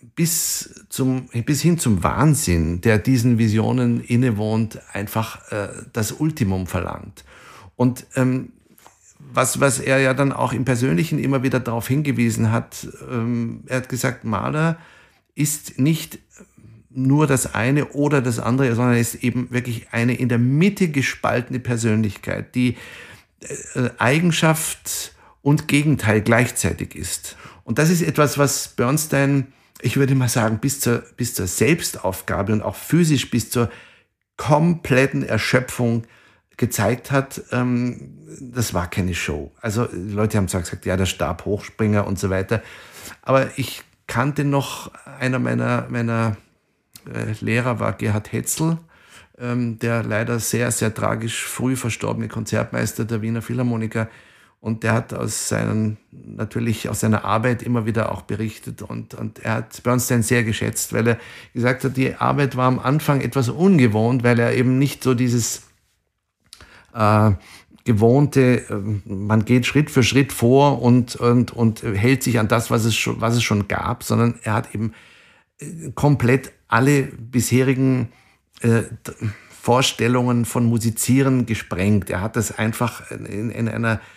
bis zum, bis hin zum Wahnsinn, der diesen Visionen innewohnt, einfach äh, das Ultimum verlangt. Und ähm, was, was er ja dann auch im Persönlichen immer wieder darauf hingewiesen hat, ähm, er hat gesagt, Mahler ist nicht nur das eine oder das andere, sondern ist eben wirklich eine in der Mitte gespaltene Persönlichkeit, die äh, Eigenschaft und Gegenteil gleichzeitig ist. Und das ist etwas, was Bernstein, ich würde mal sagen, bis zur, bis zur Selbstaufgabe und auch physisch bis zur kompletten Erschöpfung gezeigt hat. Ähm, das war keine Show. Also die Leute haben zwar gesagt, ja, der Stabhochspringer und so weiter. Aber ich kannte noch, einer meiner, meiner äh, Lehrer war Gerhard Hetzel, ähm, der leider sehr, sehr tragisch früh verstorbene Konzertmeister der Wiener Philharmoniker. Und der hat aus seinen, natürlich aus seiner Arbeit immer wieder auch berichtet. Und, und er hat Bernstein sehr geschätzt, weil er gesagt hat, die Arbeit war am Anfang etwas ungewohnt, weil er eben nicht so dieses äh, gewohnte, äh, man geht Schritt für Schritt vor und, und, und hält sich an das, was es schon, was es schon gab, sondern er hat eben komplett alle bisherigen äh, Vorstellungen von Musizieren gesprengt. Er hat das einfach in, in einer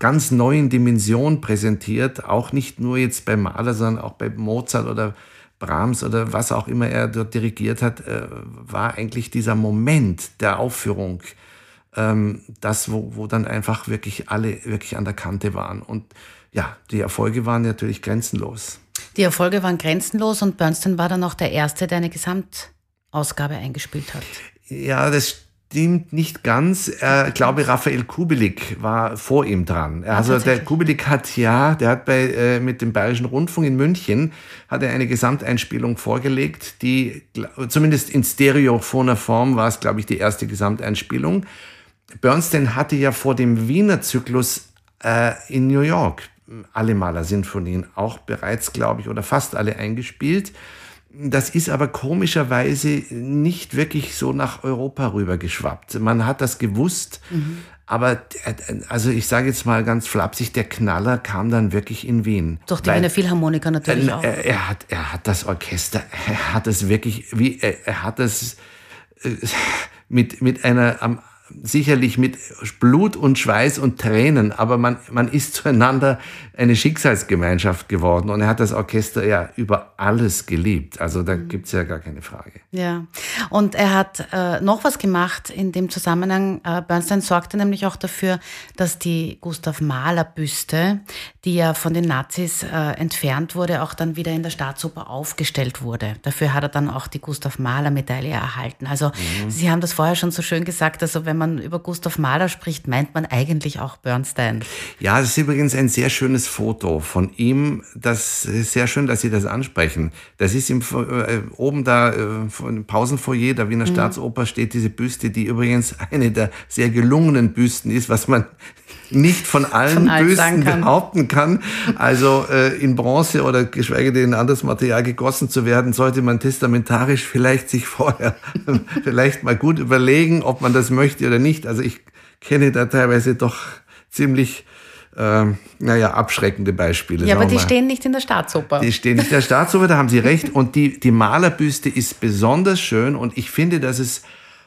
ganz neuen Dimension präsentiert, auch nicht nur jetzt bei Mahler, sondern auch bei Mozart oder Brahms oder was auch immer er dort dirigiert hat, äh, war eigentlich dieser Moment der Aufführung, ähm, das, wo, wo dann einfach wirklich alle wirklich an der Kante waren. Und ja, die Erfolge waren natürlich grenzenlos. Die Erfolge waren grenzenlos und Bernstein war dann auch der Erste, der eine Gesamtausgabe eingespielt hat. Ja, das stimmt nicht ganz. Äh, ich glaube, Raphael Kubelik war vor ihm dran. Also der Kubelik hat ja, der hat bei äh, mit dem Bayerischen Rundfunk in München hat er eine Gesamteinspielung vorgelegt, die zumindest in stereophoner Form war es, glaube ich, die erste Gesamteinspielung. Bernstein hatte ja vor dem Wiener Zyklus äh, in New York alle Mahler-Sinfonien auch bereits, glaube ich, oder fast alle eingespielt. Das ist aber komischerweise nicht wirklich so nach Europa rübergeschwappt. Man hat das gewusst, mhm. aber also ich sage jetzt mal ganz flapsig, der Knaller kam dann wirklich in Wien. Durch die Wiener Philharmoniker natürlich äh, auch. Er, er, hat, er hat das Orchester, er hat das wirklich, wie er, er hat das äh, mit, mit einer am sicherlich mit Blut und Schweiß und Tränen, aber man, man ist zueinander eine Schicksalsgemeinschaft geworden und er hat das Orchester ja über alles geliebt. Also da gibt's ja gar keine Frage. Ja, und er hat äh, noch was gemacht in dem Zusammenhang. Äh, Bernstein sorgte nämlich auch dafür, dass die Gustav Mahler Büste, die ja von den Nazis äh, entfernt wurde, auch dann wieder in der Staatsoper aufgestellt wurde. Dafür hat er dann auch die Gustav Mahler Medaille erhalten. Also mhm. Sie haben das vorher schon so schön gesagt, also wenn man über Gustav Mahler spricht, meint man eigentlich auch Bernstein. Ja, das ist übrigens ein sehr schönes Foto von ihm. Das ist sehr schön, dass Sie das ansprechen. Das ist im, äh, oben da äh, im Pausenfoyer der Wiener mhm. Staatsoper steht diese Büste, die übrigens eine der sehr gelungenen Büsten ist, was man nicht von allen, von allen Büsten kann. behaupten kann. Also äh, in Bronze oder geschweige denn in anderes Material gegossen zu werden, sollte man testamentarisch vielleicht sich vorher vielleicht mal gut überlegen, ob man das möchte oder nicht. Also ich kenne da teilweise doch ziemlich Ähm, naja, abschreckende Beispiele. Ja, aber die stehen nicht in der Staatsoper. Die stehen nicht in der Staatsoper, da haben Sie recht. Und die, die Mahlerbüste ist besonders schön und ich finde, dass es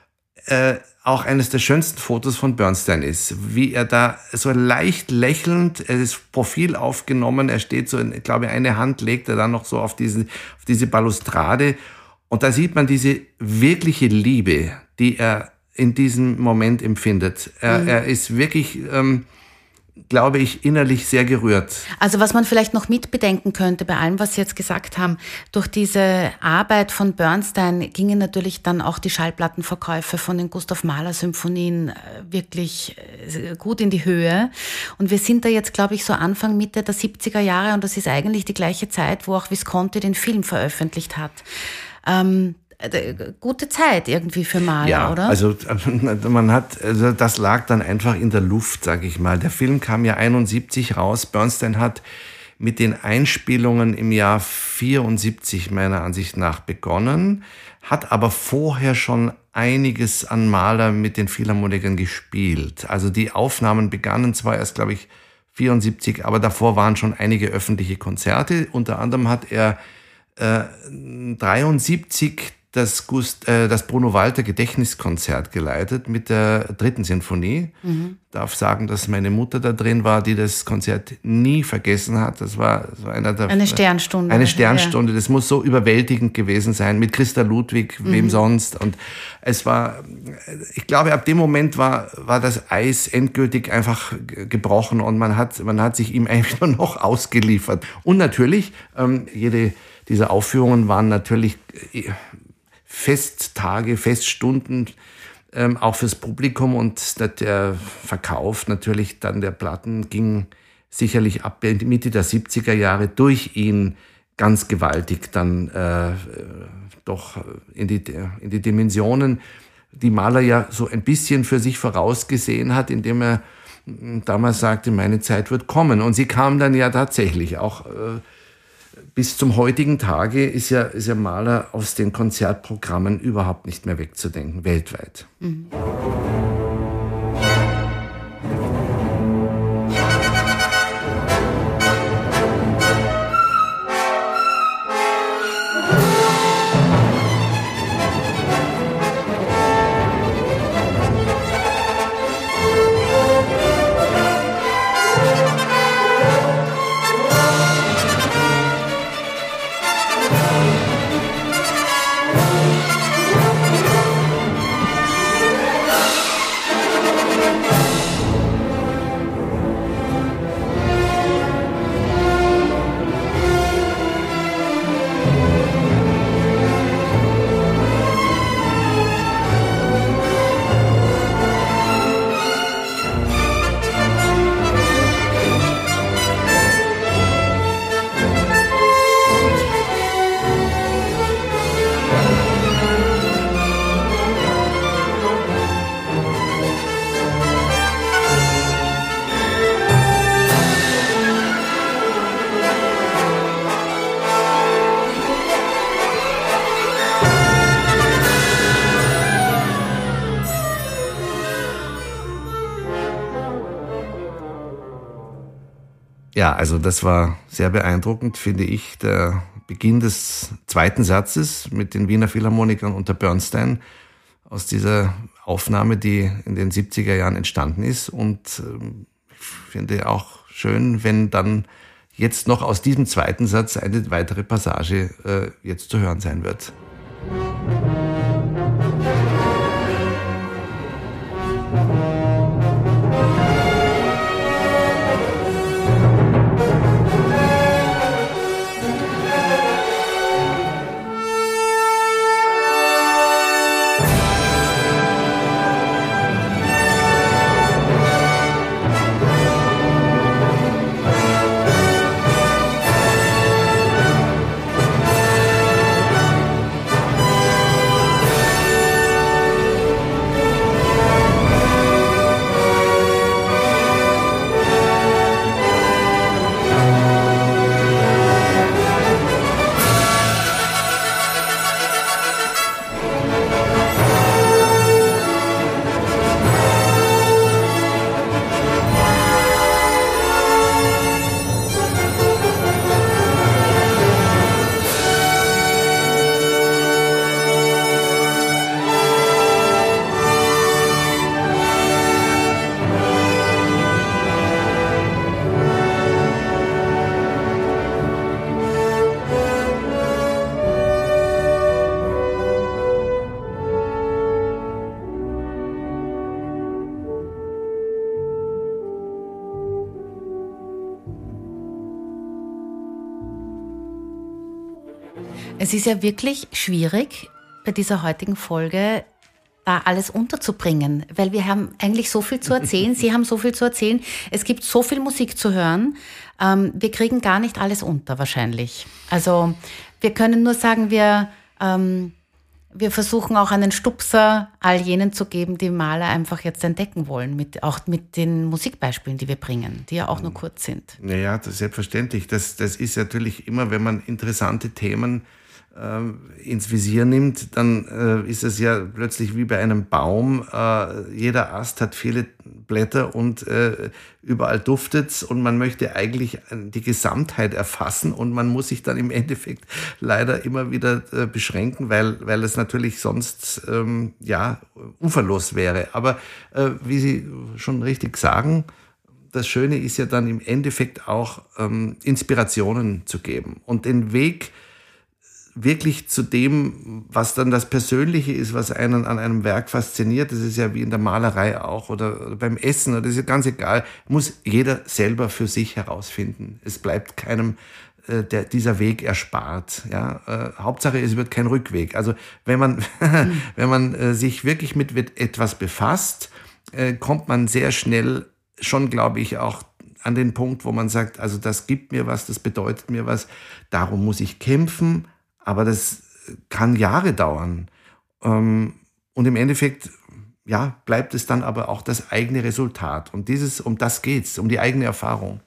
äh, auch eines der schönsten Fotos von Bernstein ist. Wie er da so leicht lächelnd, er ist Profil aufgenommen, er steht so, ich glaube, eine Hand legt er dann noch so auf, diesen, auf diese Balustrade und da sieht man diese wirkliche Liebe, die er in diesem Moment empfindet. Er, mhm. er ist wirklich... Ähm, glaube ich, innerlich sehr gerührt. Also was man vielleicht noch mitbedenken könnte bei allem, was Sie jetzt gesagt haben, durch diese Arbeit von Bernstein gingen natürlich dann auch die Schallplattenverkäufe von den Gustav Mahler Symphonien wirklich gut in die Höhe. Und wir sind da jetzt, glaube ich, so Anfang, Mitte der siebziger Jahre und das ist eigentlich die gleiche Zeit, wo auch Visconti den Film veröffentlicht hat. Ähm, Gute Zeit irgendwie für Mahler, ja, oder? Also man hat, also das lag dann einfach in der Luft, sage ich mal. Der Film kam ja einundsiebzig raus. Bernstein hat mit den Einspielungen im Jahr vierundsiebzig meiner Ansicht nach begonnen, hat aber vorher schon einiges an Mahler mit den Philharmonikern gespielt. Also die Aufnahmen begannen zwar erst, glaube ich, vierundsiebzig, aber davor waren schon einige öffentliche Konzerte. Unter anderem hat er äh, dreiundsiebzig das, Gust, äh, das Bruno Walter Gedächtniskonzert geleitet mit der dritten Sinfonie. Mhm. Ich darf sagen, dass meine Mutter da drin war, die das Konzert nie vergessen hat. Das war so einer der, eine Sternstunde. Eine Sternstunde. Ja. Das muss so überwältigend gewesen sein mit Christa Ludwig, mhm. wem sonst. Und es war, ich glaube, ab dem Moment war, war das Eis endgültig einfach gebrochen und man hat, man hat sich ihm eigentlich nur noch ausgeliefert. Und natürlich, ähm, jede dieser Aufführungen waren natürlich Festtage, Feststunden, ähm, auch fürs Publikum und der Verkauf natürlich dann der Platten ging sicherlich ab Mitte der siebziger Jahre durch ihn ganz gewaltig dann äh, doch in die, in die Dimensionen, die Mahler ja so ein bisschen für sich vorausgesehen hat, indem er damals sagte, meine Zeit wird kommen. Und sie kam dann ja tatsächlich auch. Äh, Bis zum heutigen Tage ist ja, ist ja Mahler aus den Konzertprogrammen überhaupt nicht mehr wegzudenken, weltweit. Mhm. Ja, also das war sehr beeindruckend, finde ich, der Beginn des zweiten Satzes mit den Wiener Philharmonikern unter Bernstein aus dieser Aufnahme, die in den siebziger Jahren entstanden ist. Und ähm, ich finde auch schön, wenn dann jetzt noch aus diesem zweiten Satz eine weitere Passage äh, jetzt zu hören sein wird. Es ist ja wirklich schwierig, bei dieser heutigen Folge da alles unterzubringen, weil wir haben eigentlich so viel zu erzählen, Sie haben so viel zu erzählen, es gibt so viel Musik zu hören, ähm, wir kriegen gar nicht alles unter wahrscheinlich. Also wir können nur sagen, wir, ähm, wir versuchen auch einen Stupser all jenen zu geben, die Mahler einfach jetzt entdecken wollen, mit, auch mit den Musikbeispielen, die wir bringen, die ja auch nur kurz sind. Naja, das ist selbstverständlich. Das, das ist natürlich immer, wenn man interessante Themen ins Visier nimmt, dann äh, ist es ja plötzlich wie bei einem Baum. Äh, jeder Ast hat viele Blätter und äh, überall duftet's und man möchte eigentlich die Gesamtheit erfassen und man muss sich dann im Endeffekt leider immer wieder äh, beschränken, weil, weil es natürlich sonst ähm, ja uferlos wäre. Aber äh, wie Sie schon richtig sagen, das Schöne ist ja dann im Endeffekt auch ähm, Inspirationen zu geben und den Weg wirklich zu dem, was dann das Persönliche ist, was einen an einem Werk fasziniert. Das ist ja wie in der Malerei auch oder, oder beim Essen, oder das ist ja ganz egal, muss jeder selber für sich herausfinden. Es bleibt keinem äh, der, dieser Weg erspart. Ja? Äh, Hauptsache, es wird kein Rückweg. Also wenn man, mhm. wenn man äh, sich wirklich mit, mit etwas befasst, äh, kommt man sehr schnell schon, glaube ich, auch an den Punkt, wo man sagt, also das gibt mir was, das bedeutet mir was, darum muss ich kämpfen. Aber das kann Jahre dauern. Und im Endeffekt, ja, bleibt es dann aber auch das eigene Resultat. Und dieses, um das geht's, um die eigene Erfahrung.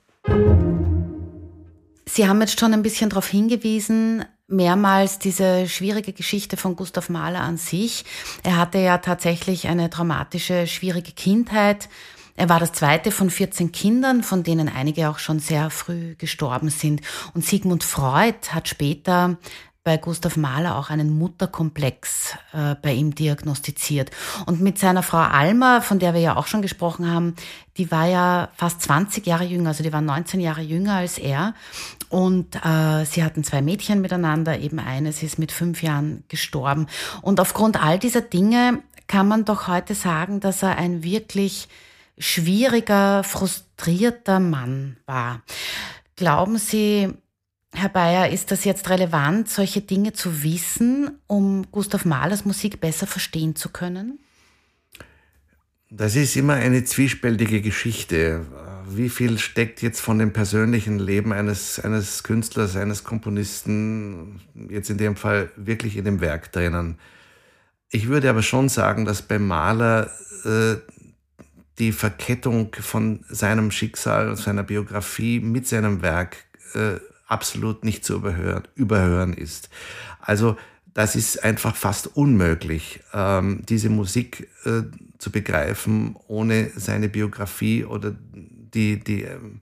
Sie haben jetzt schon ein bisschen darauf hingewiesen, mehrmals diese schwierige Geschichte von Gustav Mahler an sich. Er hatte ja tatsächlich eine traumatische, schwierige Kindheit. Er war das zweite von vierzehn Kindern, von denen einige auch schon sehr früh gestorben sind. Und Sigmund Freud hat später bei Gustav Mahler auch einen Mutterkomplex äh, bei ihm diagnostiziert. Und mit seiner Frau Alma, von der wir ja auch schon gesprochen haben, die war ja fast zwanzig Jahre jünger, also die war neunzehn Jahre jünger als er. Und äh, sie hatten zwei Mädchen miteinander, eben eines ist mit fünf Jahren gestorben. Und aufgrund all dieser Dinge kann man doch heute sagen, dass er ein wirklich schwieriger, frustrierter Mann war. Glauben Sie, Herr Beyer, ist das jetzt relevant, solche Dinge zu wissen, um Gustav Mahlers Musik besser verstehen zu können? Das ist immer eine zwiespältige Geschichte. Wie viel steckt jetzt von dem persönlichen Leben eines, eines Künstlers, eines Komponisten, jetzt in dem Fall wirklich in dem Werk drinnen? Ich würde aber schon sagen, dass bei Mahler äh, die Verkettung von seinem Schicksal, seiner Biografie mit seinem Werk äh, absolut nicht zu überhören, überhören ist. Also das ist einfach fast unmöglich, ähm, diese Musik äh, zu begreifen, ohne seine Biografie oder die, die, äh,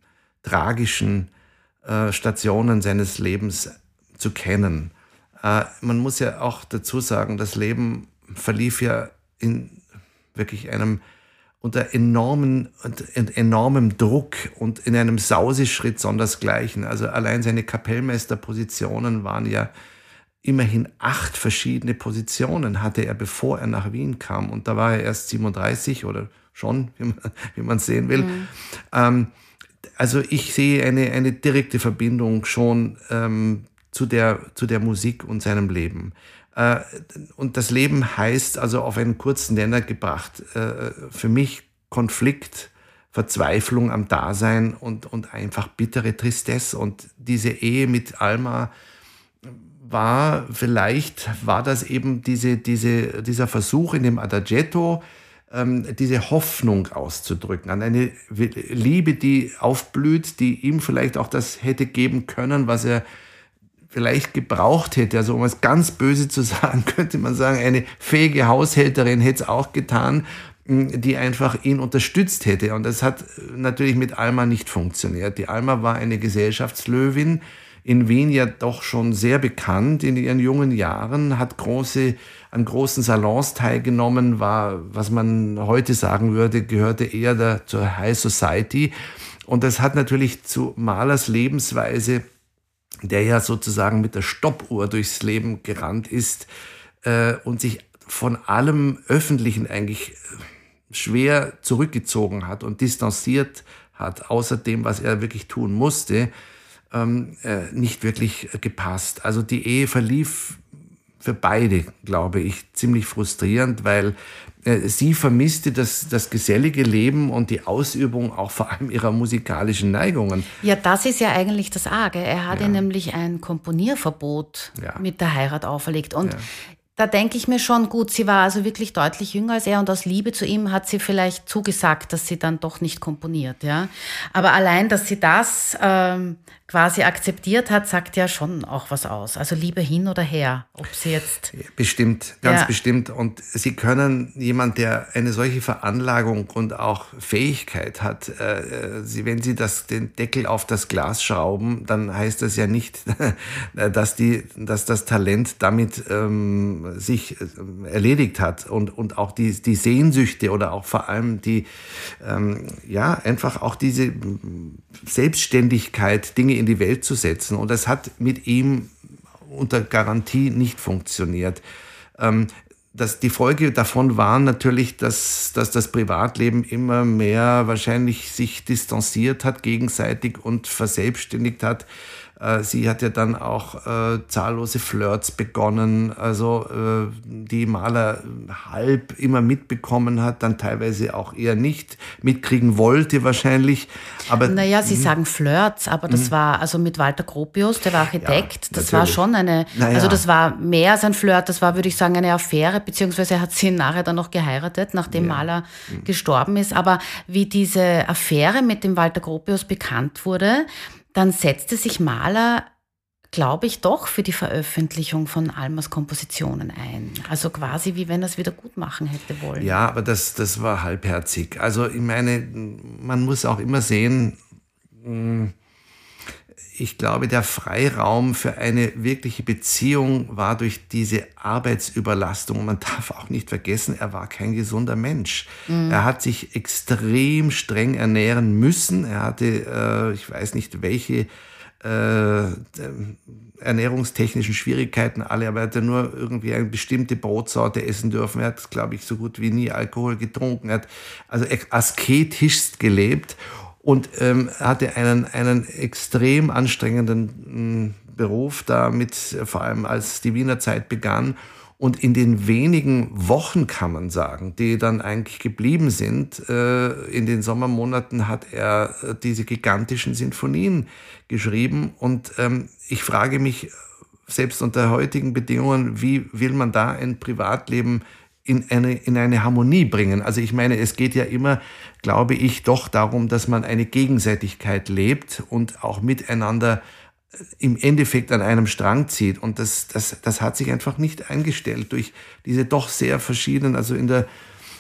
tragischen äh, Stationen seines Lebens zu kennen. Äh, man muss ja auch dazu sagen, das Leben verlief ja in wirklich einem unter enormen, enormem Druck und in einem Sauseschritt sondersgleichen. Also allein seine Kapellmeisterpositionen waren ja immerhin acht verschiedene Positionen hatte er, bevor er nach Wien kam. Und da war er erst siebenunddreißig oder schon, wie man, wie man sehen will. Mhm. Ähm, also ich sehe eine, eine direkte Verbindung schon ähm, zu der, zu der Musik und seinem Leben. Äh, und das Leben heißt also auf einen kurzen Nenner gebracht, äh, für mich Konflikt, Verzweiflung am Dasein und, und einfach bittere Tristesse. Und diese Ehe mit Alma war, vielleicht war das eben diese, diese, dieser Versuch in dem Adagietto, ähm, diese Hoffnung auszudrücken an eine Liebe, die aufblüht, die ihm vielleicht auch das hätte geben können, was er vielleicht gebraucht hätte. Also um es ganz böse zu sagen, könnte man sagen, eine fähige Haushälterin hätte es auch getan, die einfach ihn unterstützt hätte. Und das hat natürlich mit Alma nicht funktioniert. Die Alma war eine Gesellschaftslöwin, in Wien ja doch schon sehr bekannt in ihren jungen Jahren, hat große, an großen Salons teilgenommen, war, was man heute sagen würde, gehörte eher der, zur High Society. Und das hat natürlich zu Mahlers Lebensweise, der ja sozusagen mit der Stoppuhr durchs Leben gerannt ist äh, und sich von allem Öffentlichen eigentlich schwer zurückgezogen hat und distanziert hat, außer dem, was er wirklich tun musste, ähm, äh, nicht wirklich gepasst. Also die Ehe verlief für beide, glaube ich, ziemlich frustrierend, weil äh, sie vermisste das, das gesellige Leben und die Ausübung auch vor allem ihrer musikalischen Neigungen. Ja, das ist ja eigentlich das Arge. Er hat Ja. ihr nämlich ein Komponierverbot Ja. mit der Heirat auferlegt. Und Ja. da denke ich mir schon, gut, sie war also wirklich deutlich jünger als er und aus Liebe zu ihm hat sie vielleicht zugesagt, dass sie dann doch nicht komponiert. Ja? Aber allein, dass sie das ähm, quasi akzeptiert hat, sagt ja schon auch was aus. Also Liebe hin oder her, ob sie jetzt... Bestimmt, ganz Ja. bestimmt. Und Sie können jemand, der eine solche Veranlagung und auch Fähigkeit hat, äh, Sie, wenn Sie das, den Deckel auf das Glas schrauben, dann heißt das ja nicht, dass, die, dass das Talent damit ähm, sich äh, erledigt hat. Und, und auch die, die Sehnsüchte oder auch vor allem die, ähm, ja, einfach auch diese Selbstständigkeit, Dinge in die Welt zu setzen. Und das hat mit ihm unter Garantie nicht funktioniert. Ähm, das, die Folge davon war natürlich, dass, dass das Privatleben immer mehr wahrscheinlich sich distanziert hat gegenseitig und verselbstständigt hat. Äh, sie hat ja dann auch äh, zahllose Flirts begonnen, also äh, die Mahler halb immer mitbekommen hat, dann teilweise auch eher nicht mitkriegen wollte wahrscheinlich. Aber Naja, Sie sagen Flirts, aber das war also mit Walter Gropius, der war Architekt, Ja, das war natürlich. schon eine, Naja. also das war mehr als ein Flirt, das war, würde ich sagen, eine Affäre, beziehungsweise er hat sie nachher dann noch geheiratet, nachdem Ja. Mahler gestorben ist. Aber wie diese Affäre mit dem Walter Gropius bekannt wurde, dann setzte sich Mahler, glaube ich, doch für die Veröffentlichung von Almas Kompositionen ein. Also quasi wie wenn er es wieder gut machen hätte wollen. Ja, aber das, das war halbherzig. Also ich meine, man muss auch immer sehen, ich glaube, der Freiraum für eine wirkliche Beziehung war durch diese Arbeitsüberlastung. Man darf auch nicht vergessen, er war kein gesunder Mensch. Mhm. Er hat sich extrem streng ernähren müssen. Er hatte, äh, ich weiß nicht welche äh, ernährungstechnischen Schwierigkeiten alle, aber er hatte nur irgendwie eine bestimmte Brotsorte essen dürfen. Er hat, glaube ich, so gut wie nie Alkohol getrunken. Er hat also asketischst gelebt. Und ähm, hatte einen, einen extrem anstrengenden mh, Beruf, damit vor allem als die Wiener Zeit begann. Und in den wenigen Wochen, kann man sagen, die dann eigentlich geblieben sind, äh, in den Sommermonaten hat er äh, diese gigantischen Sinfonien geschrieben. Und ähm, ich frage mich, selbst unter heutigen Bedingungen, wie will man da ein Privatleben in eine, in eine Harmonie bringen? Also ich meine, es geht ja immer, glaube ich, doch darum, dass man eine Gegenseitigkeit lebt und auch miteinander im Endeffekt an einem Strang zieht. Und das, das, das hat sich einfach nicht eingestellt durch diese doch sehr verschiedenen, also in der,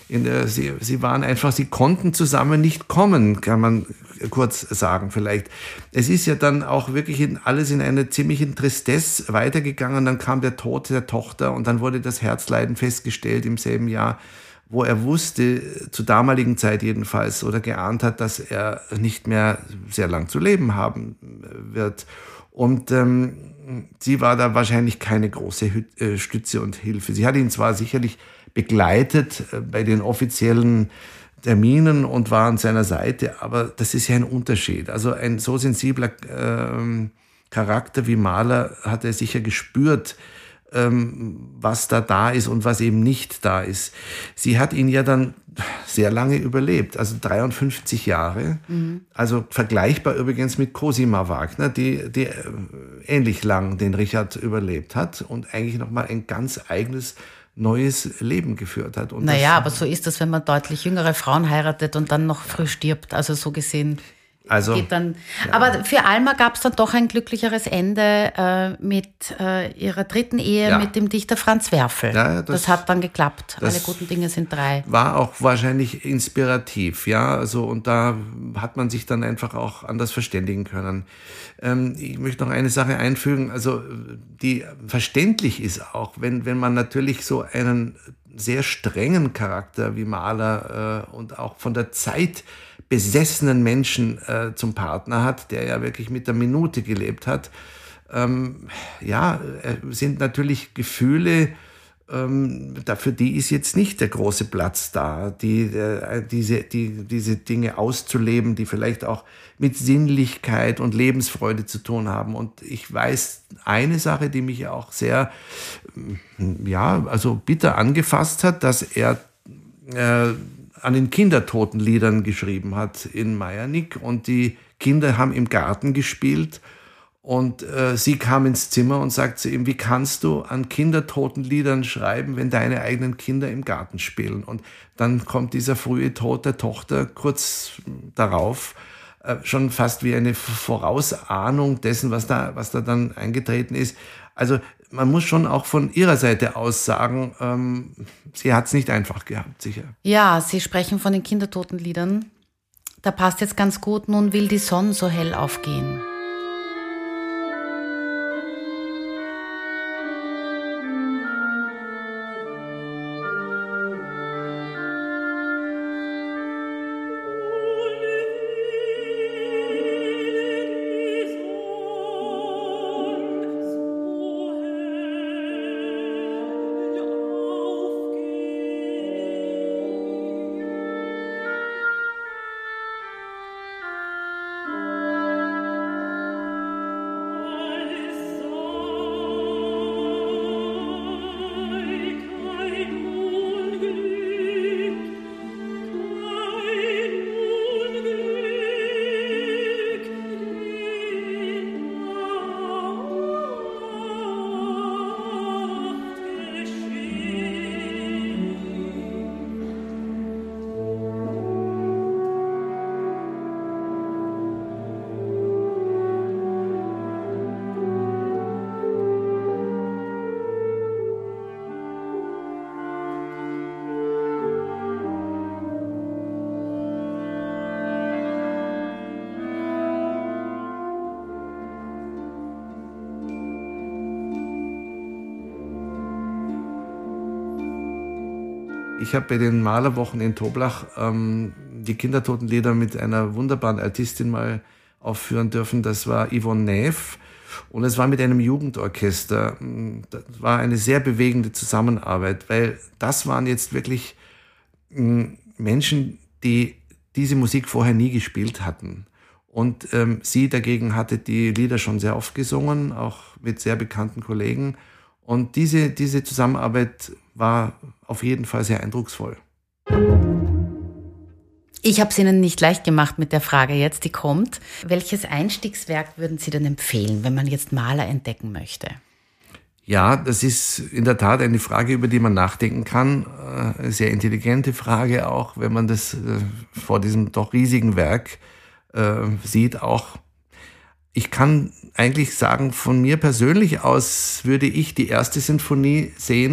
in der, sie, sie waren einfach, sie konnten zusammen nicht kommen, kann man kurz sagen vielleicht. Es ist ja dann auch wirklich in, alles in einer ziemlichen Tristesse weitergegangen. Dann kam der Tod der Tochter und dann wurde das Herzleiden festgestellt im selben Jahr, wo er wusste, zur damaligen Zeit jedenfalls, oder geahnt hat, dass er nicht mehr sehr lang zu leben haben wird. Und ähm, sie war da wahrscheinlich keine große Hü- äh, Stütze und Hilfe. Sie hat ihn zwar sicherlich begleitet äh, bei den offiziellen Terminen und war an seiner Seite, aber das ist ja ein Unterschied. Also ein so sensibler ähm, Charakter wie Mahler hat er sicher gespürt, ähm, was da da ist und was eben nicht da ist. Sie hat ihn ja dann sehr lange überlebt, also dreiundfünfzig Jahre, mhm. also vergleichbar übrigens mit Cosima Wagner, die, die ähnlich lang den Richard überlebt hat und eigentlich nochmal ein ganz eigenes neues Leben geführt hat. Und naja, aber so ist das, wenn man deutlich jüngere Frauen heiratet und dann noch früh stirbt. Also so gesehen also, geht dann. Ja. Aber für Alma gab es dann doch ein glücklicheres Ende äh, mit äh, ihrer dritten Ehe ja. mit dem Dichter Franz Werfel. Ja, das, das hat dann geklappt. Alle guten Dinge sind drei. War auch wahrscheinlich inspirativ, ja. Also und da hat man sich dann einfach auch anders verständigen können. Ähm, ich möchte noch eine Sache einfügen, also die verständlich ist auch, wenn wenn man natürlich so einen sehr strengen Charakter wie Mahler äh, und auch von der Zeit besessenen Menschen äh, zum Partner hat, der ja wirklich mit der Minute gelebt hat. Ähm, ja, äh, sind natürlich Gefühle, ähm, dafür die ist jetzt nicht der große Platz da, die, äh, diese, die, diese Dinge auszuleben, die vielleicht auch mit Sinnlichkeit und Lebensfreude zu tun haben. Und ich weiß eine Sache, die mich auch sehr, ja, also bitter angefasst hat, dass er äh, an den Kindertotenliedern geschrieben hat in Maiernigg und die Kinder haben im Garten gespielt und äh, sie kam ins Zimmer und sagt zu ihm, wie kannst du an Kindertotenliedern schreiben, wenn deine eigenen Kinder im Garten spielen? Und dann kommt dieser frühe Tod der Tochter kurz darauf, äh, schon fast wie eine Vorausahnung dessen, was da, was da dann eingetreten ist. Also man muss schon auch von ihrer Seite aus sagen, ähm, sie hat es nicht einfach gehabt, sicher. Ja, Sie sprechen von den Kindertotenliedern. Da passt jetzt ganz gut, nun will die Sonne so hell aufgehen. Ich habe bei den Malerwochen in Toblach ähm, die Kindertotenlieder mit einer wunderbaren Artistin mal aufführen dürfen. Das war Yvonne Neff und es war mit einem Jugendorchester. Das war eine sehr bewegende Zusammenarbeit, weil das waren jetzt wirklich mh, Menschen, die diese Musik vorher nie gespielt hatten. Und ähm, sie dagegen hatte die Lieder schon sehr oft gesungen, auch mit sehr bekannten Kollegen. Und diese, diese Zusammenarbeit war auf jeden Fall sehr eindrucksvoll. Ich habe es Ihnen nicht leicht gemacht mit der Frage jetzt, die kommt. Welches Einstiegswerk würden Sie denn empfehlen, wenn man jetzt Mahler entdecken möchte? Ja, das ist in der Tat eine Frage, über die man nachdenken kann. Eine sehr intelligente Frage auch, wenn man das vor diesem doch riesigen Werk sieht auch. Ich kann eigentlich sagen, von mir persönlich aus würde ich die erste Sinfonie sehen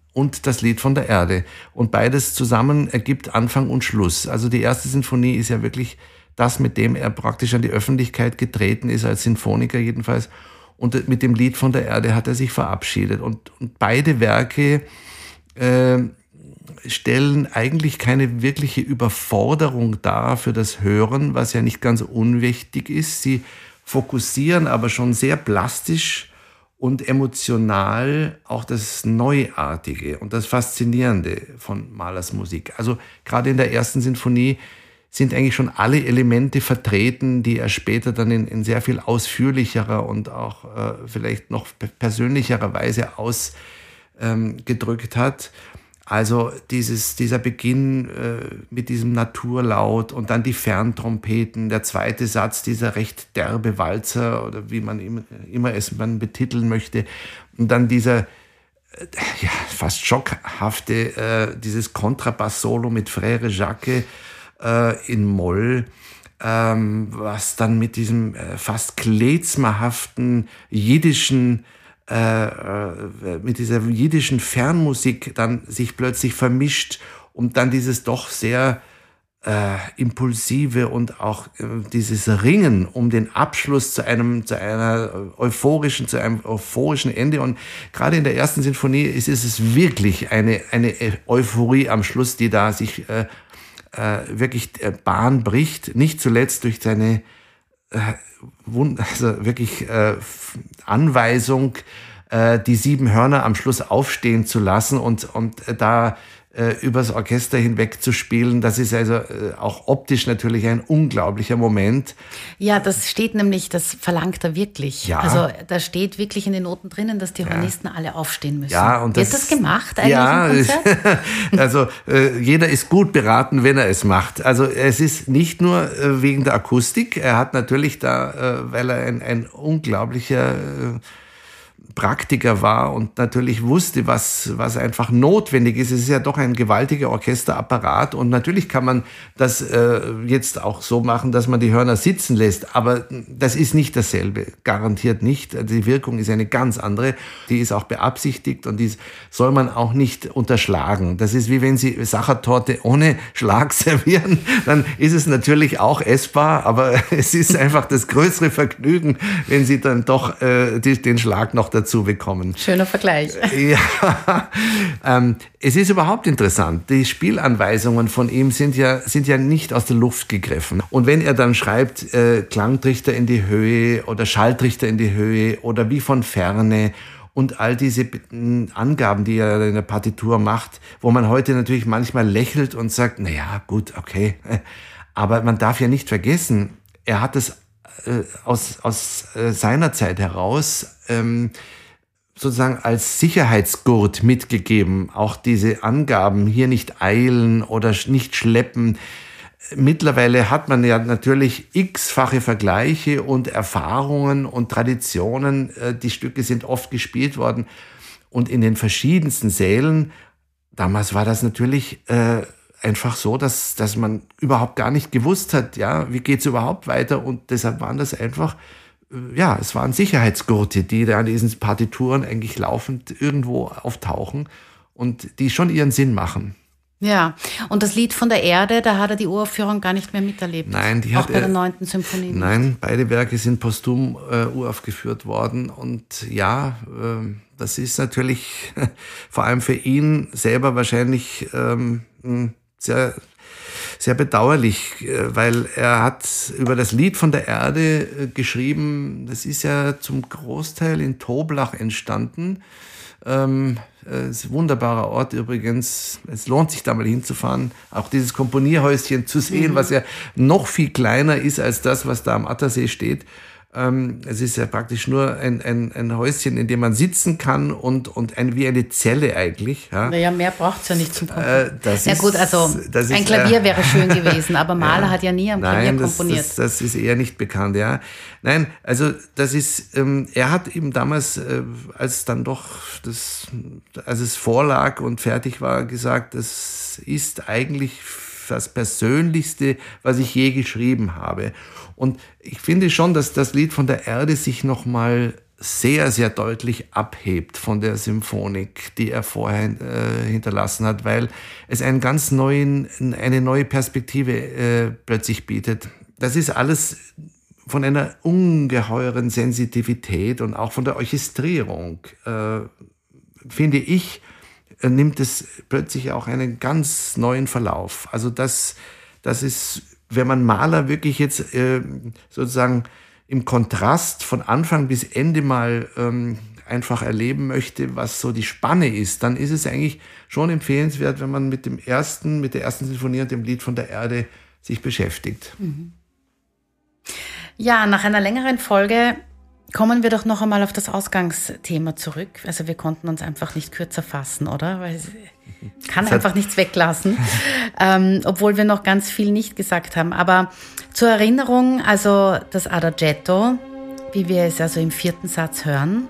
und das Lied von der Erde. Und beides zusammen ergibt Anfang und Schluss. Also die erste Sinfonie ist ja wirklich das, mit dem er praktisch an die Öffentlichkeit getreten ist, als Sinfoniker jedenfalls. Und mit dem Lied von der Erde hat er sich verabschiedet. Und, und beide Werke äh, stellen eigentlich keine wirkliche Überforderung dar für das Hören, was ja nicht ganz unwichtig ist. Sie fokussieren aber schon sehr plastisch und emotional auch das Neuartige und das Faszinierende von Mahlers Musik. Also gerade in der ersten Sinfonie sind eigentlich schon alle Elemente vertreten, die er später dann in, in sehr viel ausführlicherer und auch äh, vielleicht noch persönlicherer Weise ausgedrückt ähm, hat. Also dieses, dieser Beginn äh, mit diesem Naturlaut und dann die Ferntrompeten, der zweite Satz, dieser recht derbe Walzer oder wie man immer, immer es man betiteln möchte. Und dann dieser äh, ja, fast schockhafte, äh, dieses Kontrabass-Solo mit Frère Jacques äh, in Moll, ähm, was dann mit diesem äh, fast klezmerhaften jiddischen mit dieser jiddischen Fernmusik dann sich plötzlich vermischt und dann dieses doch sehr äh, impulsive und auch äh, dieses Ringen um den Abschluss zu einem zu einer euphorischen zu einem euphorischen Ende. Und gerade in der ersten Sinfonie ist, ist es wirklich eine eine Euphorie am Schluss, die da sich äh, äh, wirklich Bahn bricht, nicht zuletzt durch seine also wirklich äh, Anweisung, äh, die sieben Hörner am Schluss aufstehen zu lassen und, und äh, da äh, übers Orchester hinweg zu spielen. Das ist also äh, auch optisch natürlich ein unglaublicher Moment. Ja, das steht nämlich, das verlangt er wirklich. Ja. Also da steht wirklich in den Noten drinnen, dass die Hornisten ja. alle aufstehen müssen. Ja, und Wird das, das gemacht eigentlich ja, im Konzert? Also äh, jeder ist gut beraten, wenn er es macht. Also es ist nicht nur äh, wegen der Akustik. Er hat natürlich da, äh, weil er ein, ein unglaublicher äh, Praktiker war und natürlich wusste, was, was einfach notwendig ist. Es ist ja doch ein gewaltiger Orchesterapparat und natürlich kann man das äh, jetzt auch so machen, dass man die Hörner sitzen lässt, aber das ist nicht dasselbe, garantiert nicht. Die Wirkung ist eine ganz andere, die ist auch beabsichtigt und die soll man auch nicht unterschlagen. Das ist wie wenn Sie Sachertorte ohne Schlag servieren, dann ist es natürlich auch essbar, aber es ist einfach das größere Vergnügen, wenn Sie dann doch äh, die, den Schlag noch dazu bekommen. Schöner Vergleich. Ja, ähm, es ist überhaupt interessant. Die Spielanweisungen von ihm sind ja, sind ja nicht aus der Luft gegriffen. Und wenn er dann schreibt, äh, Klangtrichter in die Höhe oder Schalltrichter in die Höhe oder wie von Ferne und all diese Angaben, die er in der Partitur macht, wo man heute natürlich manchmal lächelt und sagt, na ja, gut, okay. Aber man darf ja nicht vergessen, er hat es äh, aus, aus äh, seiner Zeit heraus ähm, sozusagen als Sicherheitsgurt mitgegeben. Auch diese Angaben, hier nicht eilen oder nicht schleppen. Mittlerweile hat man ja natürlich x-fache Vergleiche und Erfahrungen und Traditionen. Die Stücke sind oft gespielt worden und in den verschiedensten Sälen. Damals war das natürlich äh, einfach so, dass, dass man überhaupt gar nicht gewusst hat, ja, wie geht's überhaupt weiter, und deshalb waren das einfach ja, es waren Sicherheitsgurte, die da an diesen Partituren eigentlich laufend irgendwo auftauchen und die schon ihren Sinn machen. Ja, und das Lied von der Erde, da hat er die Uraufführung gar nicht mehr miterlebt. Nein, die auch hat bei er, der neunten Symphonie. Nein, nicht. Beide Werke sind posthum äh, uraufgeführt worden und ja, äh, das ist natürlich vor allem für ihn selber wahrscheinlich ähm, sehr sehr bedauerlich, weil er hat über das Lied von der Erde geschrieben, das ist ja zum Großteil in Toblach entstanden. Ähm, ist ein wunderbarer Ort übrigens. Es lohnt sich da mal hinzufahren, auch dieses Komponierhäuschen zu sehen, mhm. was ja noch viel kleiner ist als das, was da am Attersee steht. Ähm, es ist ja praktisch nur ein, ein, ein Häuschen, in dem man sitzen kann und, und ein, wie eine Zelle eigentlich. Ja, naja, mehr braucht es ja nicht zum Komponieren. Äh, ja gut, also ist, ein Klavier äh, wäre schön gewesen, aber Mahler ja, hat ja nie am Klavier nein, komponiert. Das, das, das ist eher nicht bekannt, ja. Nein, also das ist, ähm, er hat eben damals, äh, als dann doch das, als es vorlag und fertig war, gesagt, das ist eigentlich das Persönlichste, was ich je geschrieben habe. Und ich finde schon, dass das Lied von der Erde sich nochmal sehr, sehr deutlich abhebt von der Symphonik, die er vorher äh, hinterlassen hat, weil es einen ganz neuen, eine neue Perspektive äh, plötzlich bietet. Das ist alles von einer ungeheuren Sensitivität und auch von der Orchestrierung, äh, finde ich, äh, nimmt es plötzlich auch einen ganz neuen Verlauf. Also das, das ist, wenn man Mahler wirklich jetzt äh, sozusagen im Kontrast von Anfang bis Ende mal ähm, einfach erleben möchte, was so die Spanne ist, dann ist es eigentlich schon empfehlenswert, wenn man mit dem ersten, mit der ersten Sinfonie und dem Lied von der Erde sich beschäftigt. Mhm. Ja, nach einer längeren Folge kommen wir doch noch einmal auf das Ausgangsthema zurück. Also wir konnten uns einfach nicht kürzer fassen, oder? Weil ich kann das einfach nichts weglassen, ähm, obwohl wir noch ganz viel nicht gesagt haben. Aber zur Erinnerung, also das Adagietto, wie wir es also im vierten Satz hören.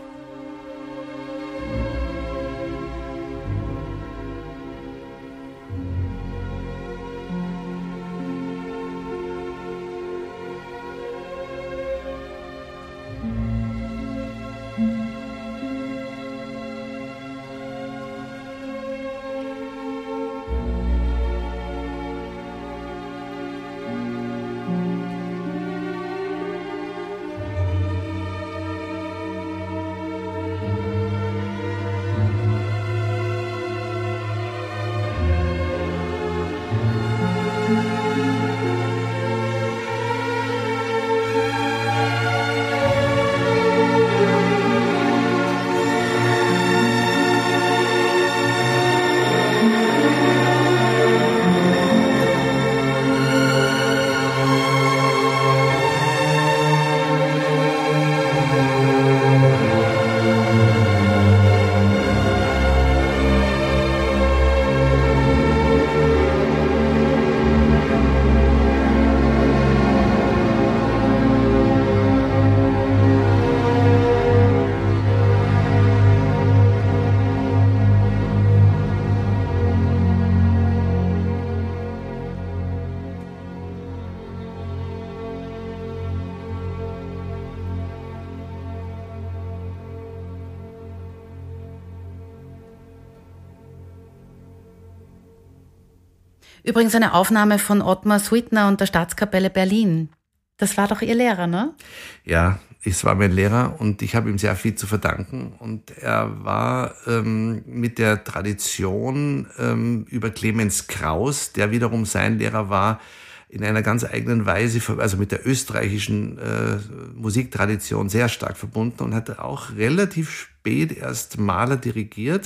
Übrigens eine Aufnahme von Ottmar Suitner und der Staatskapelle Berlin. Das war doch Ihr Lehrer, ne? Ja, es war mein Lehrer und ich habe ihm sehr viel zu verdanken. Und er war ähm, mit der Tradition ähm, über Clemens Krauss, der wiederum sein Lehrer war, in einer ganz eigenen Weise, also mit der österreichischen äh, Musiktradition sehr stark verbunden und hatte auch relativ spät erst Mahler dirigiert,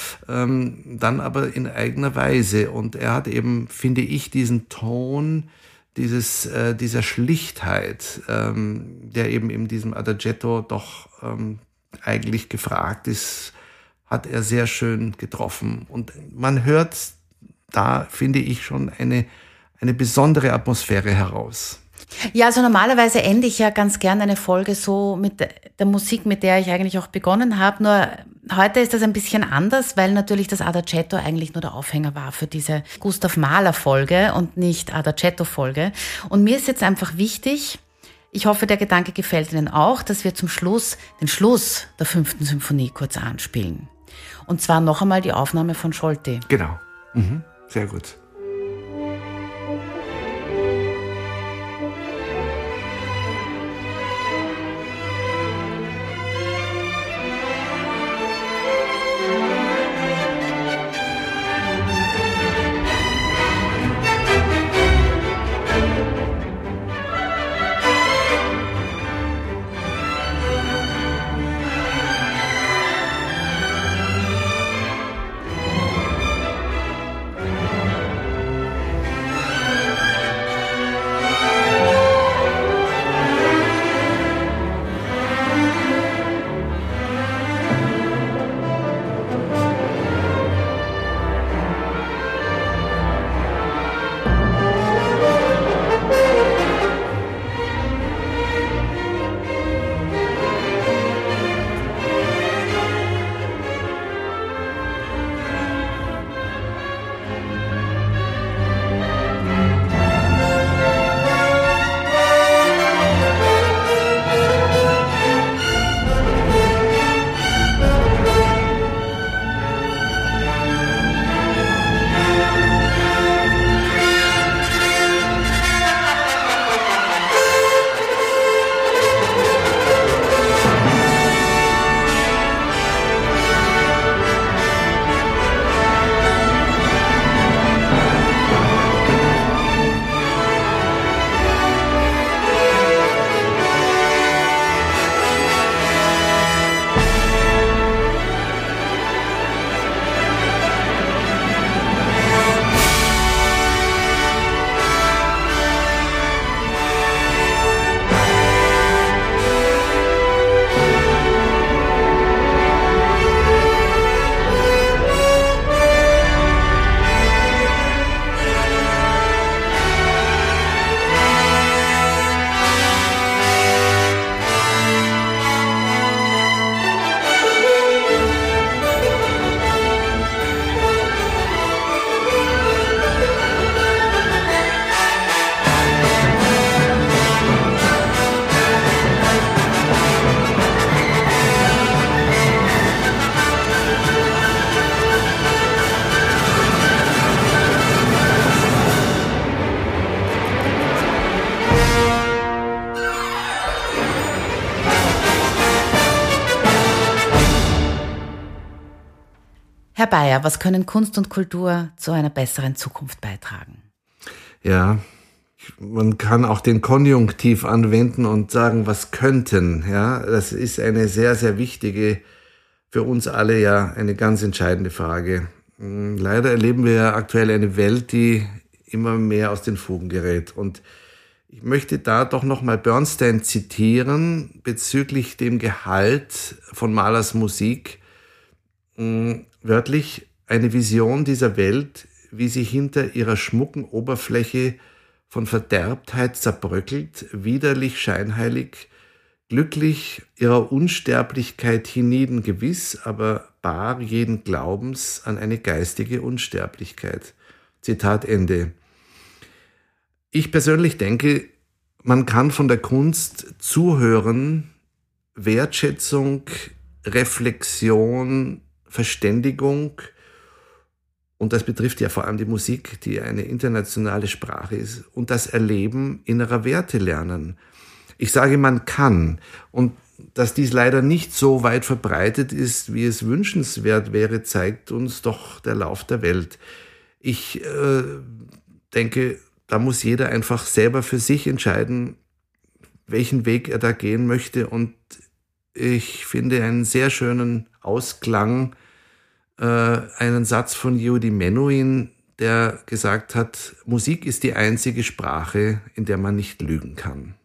ähm, dann aber in eigener Weise. Und er hat eben, finde ich, diesen Ton dieses, äh, dieser Schlichtheit, ähm, der eben in diesem Adagietto doch ähm, eigentlich gefragt ist, hat er sehr schön getroffen. Und man hört da, finde ich, schon eine eine besondere Atmosphäre heraus. Ja, also normalerweise ende ich ja ganz gern eine Folge so mit der Musik, mit der ich eigentlich auch begonnen habe. Nur heute ist das ein bisschen anders, weil natürlich das Adagietto eigentlich nur der Aufhänger war für diese Gustav Mahler-Folge und nicht Adagietto-Folge. Und mir ist jetzt einfach wichtig, ich hoffe, der Gedanke gefällt Ihnen auch, dass wir zum Schluss den Schluss der fünften Symphonie kurz anspielen. Und zwar noch einmal die Aufnahme von Scholti. Genau. Mhm. Sehr gut. Bayer, was können Kunst und Kultur zu einer besseren Zukunft beitragen? Ja, man kann auch den Konjunktiv anwenden und sagen, was könnten. Ja, das ist eine sehr, sehr wichtige, für uns alle ja eine ganz entscheidende Frage. Leider erleben wir ja aktuell eine Welt, die immer mehr aus den Fugen gerät. Und ich möchte da doch nochmal Bernstein zitieren bezüglich dem Gehalt von Mahlers Musik. Wörtlich: eine Vision dieser Welt, wie sie hinter ihrer schmucken Oberfläche von Verderbtheit zerbröckelt, widerlich scheinheilig, glücklich ihrer Unsterblichkeit hienieden gewiss, aber bar jeden Glaubens an eine geistige Unsterblichkeit. Zitat Ende. Ich persönlich denke, man kann von der Kunst zuhören, Wertschätzung, Reflexion, Verständigung, und das betrifft ja vor allem die Musik, die eine internationale Sprache ist, und das Erleben innerer Werte lernen. Ich sage, man kann, und dass dies leider nicht so weit verbreitet ist, wie es wünschenswert wäre, zeigt uns doch der Lauf der Welt. Ich äh, denke, da muss jeder einfach selber für sich entscheiden, welchen Weg er da gehen möchte, und ich finde einen sehr schönen Ausklang, einen Satz von Yehudi Menuhin, der gesagt hat, Musik ist die einzige Sprache, in der man nicht lügen kann.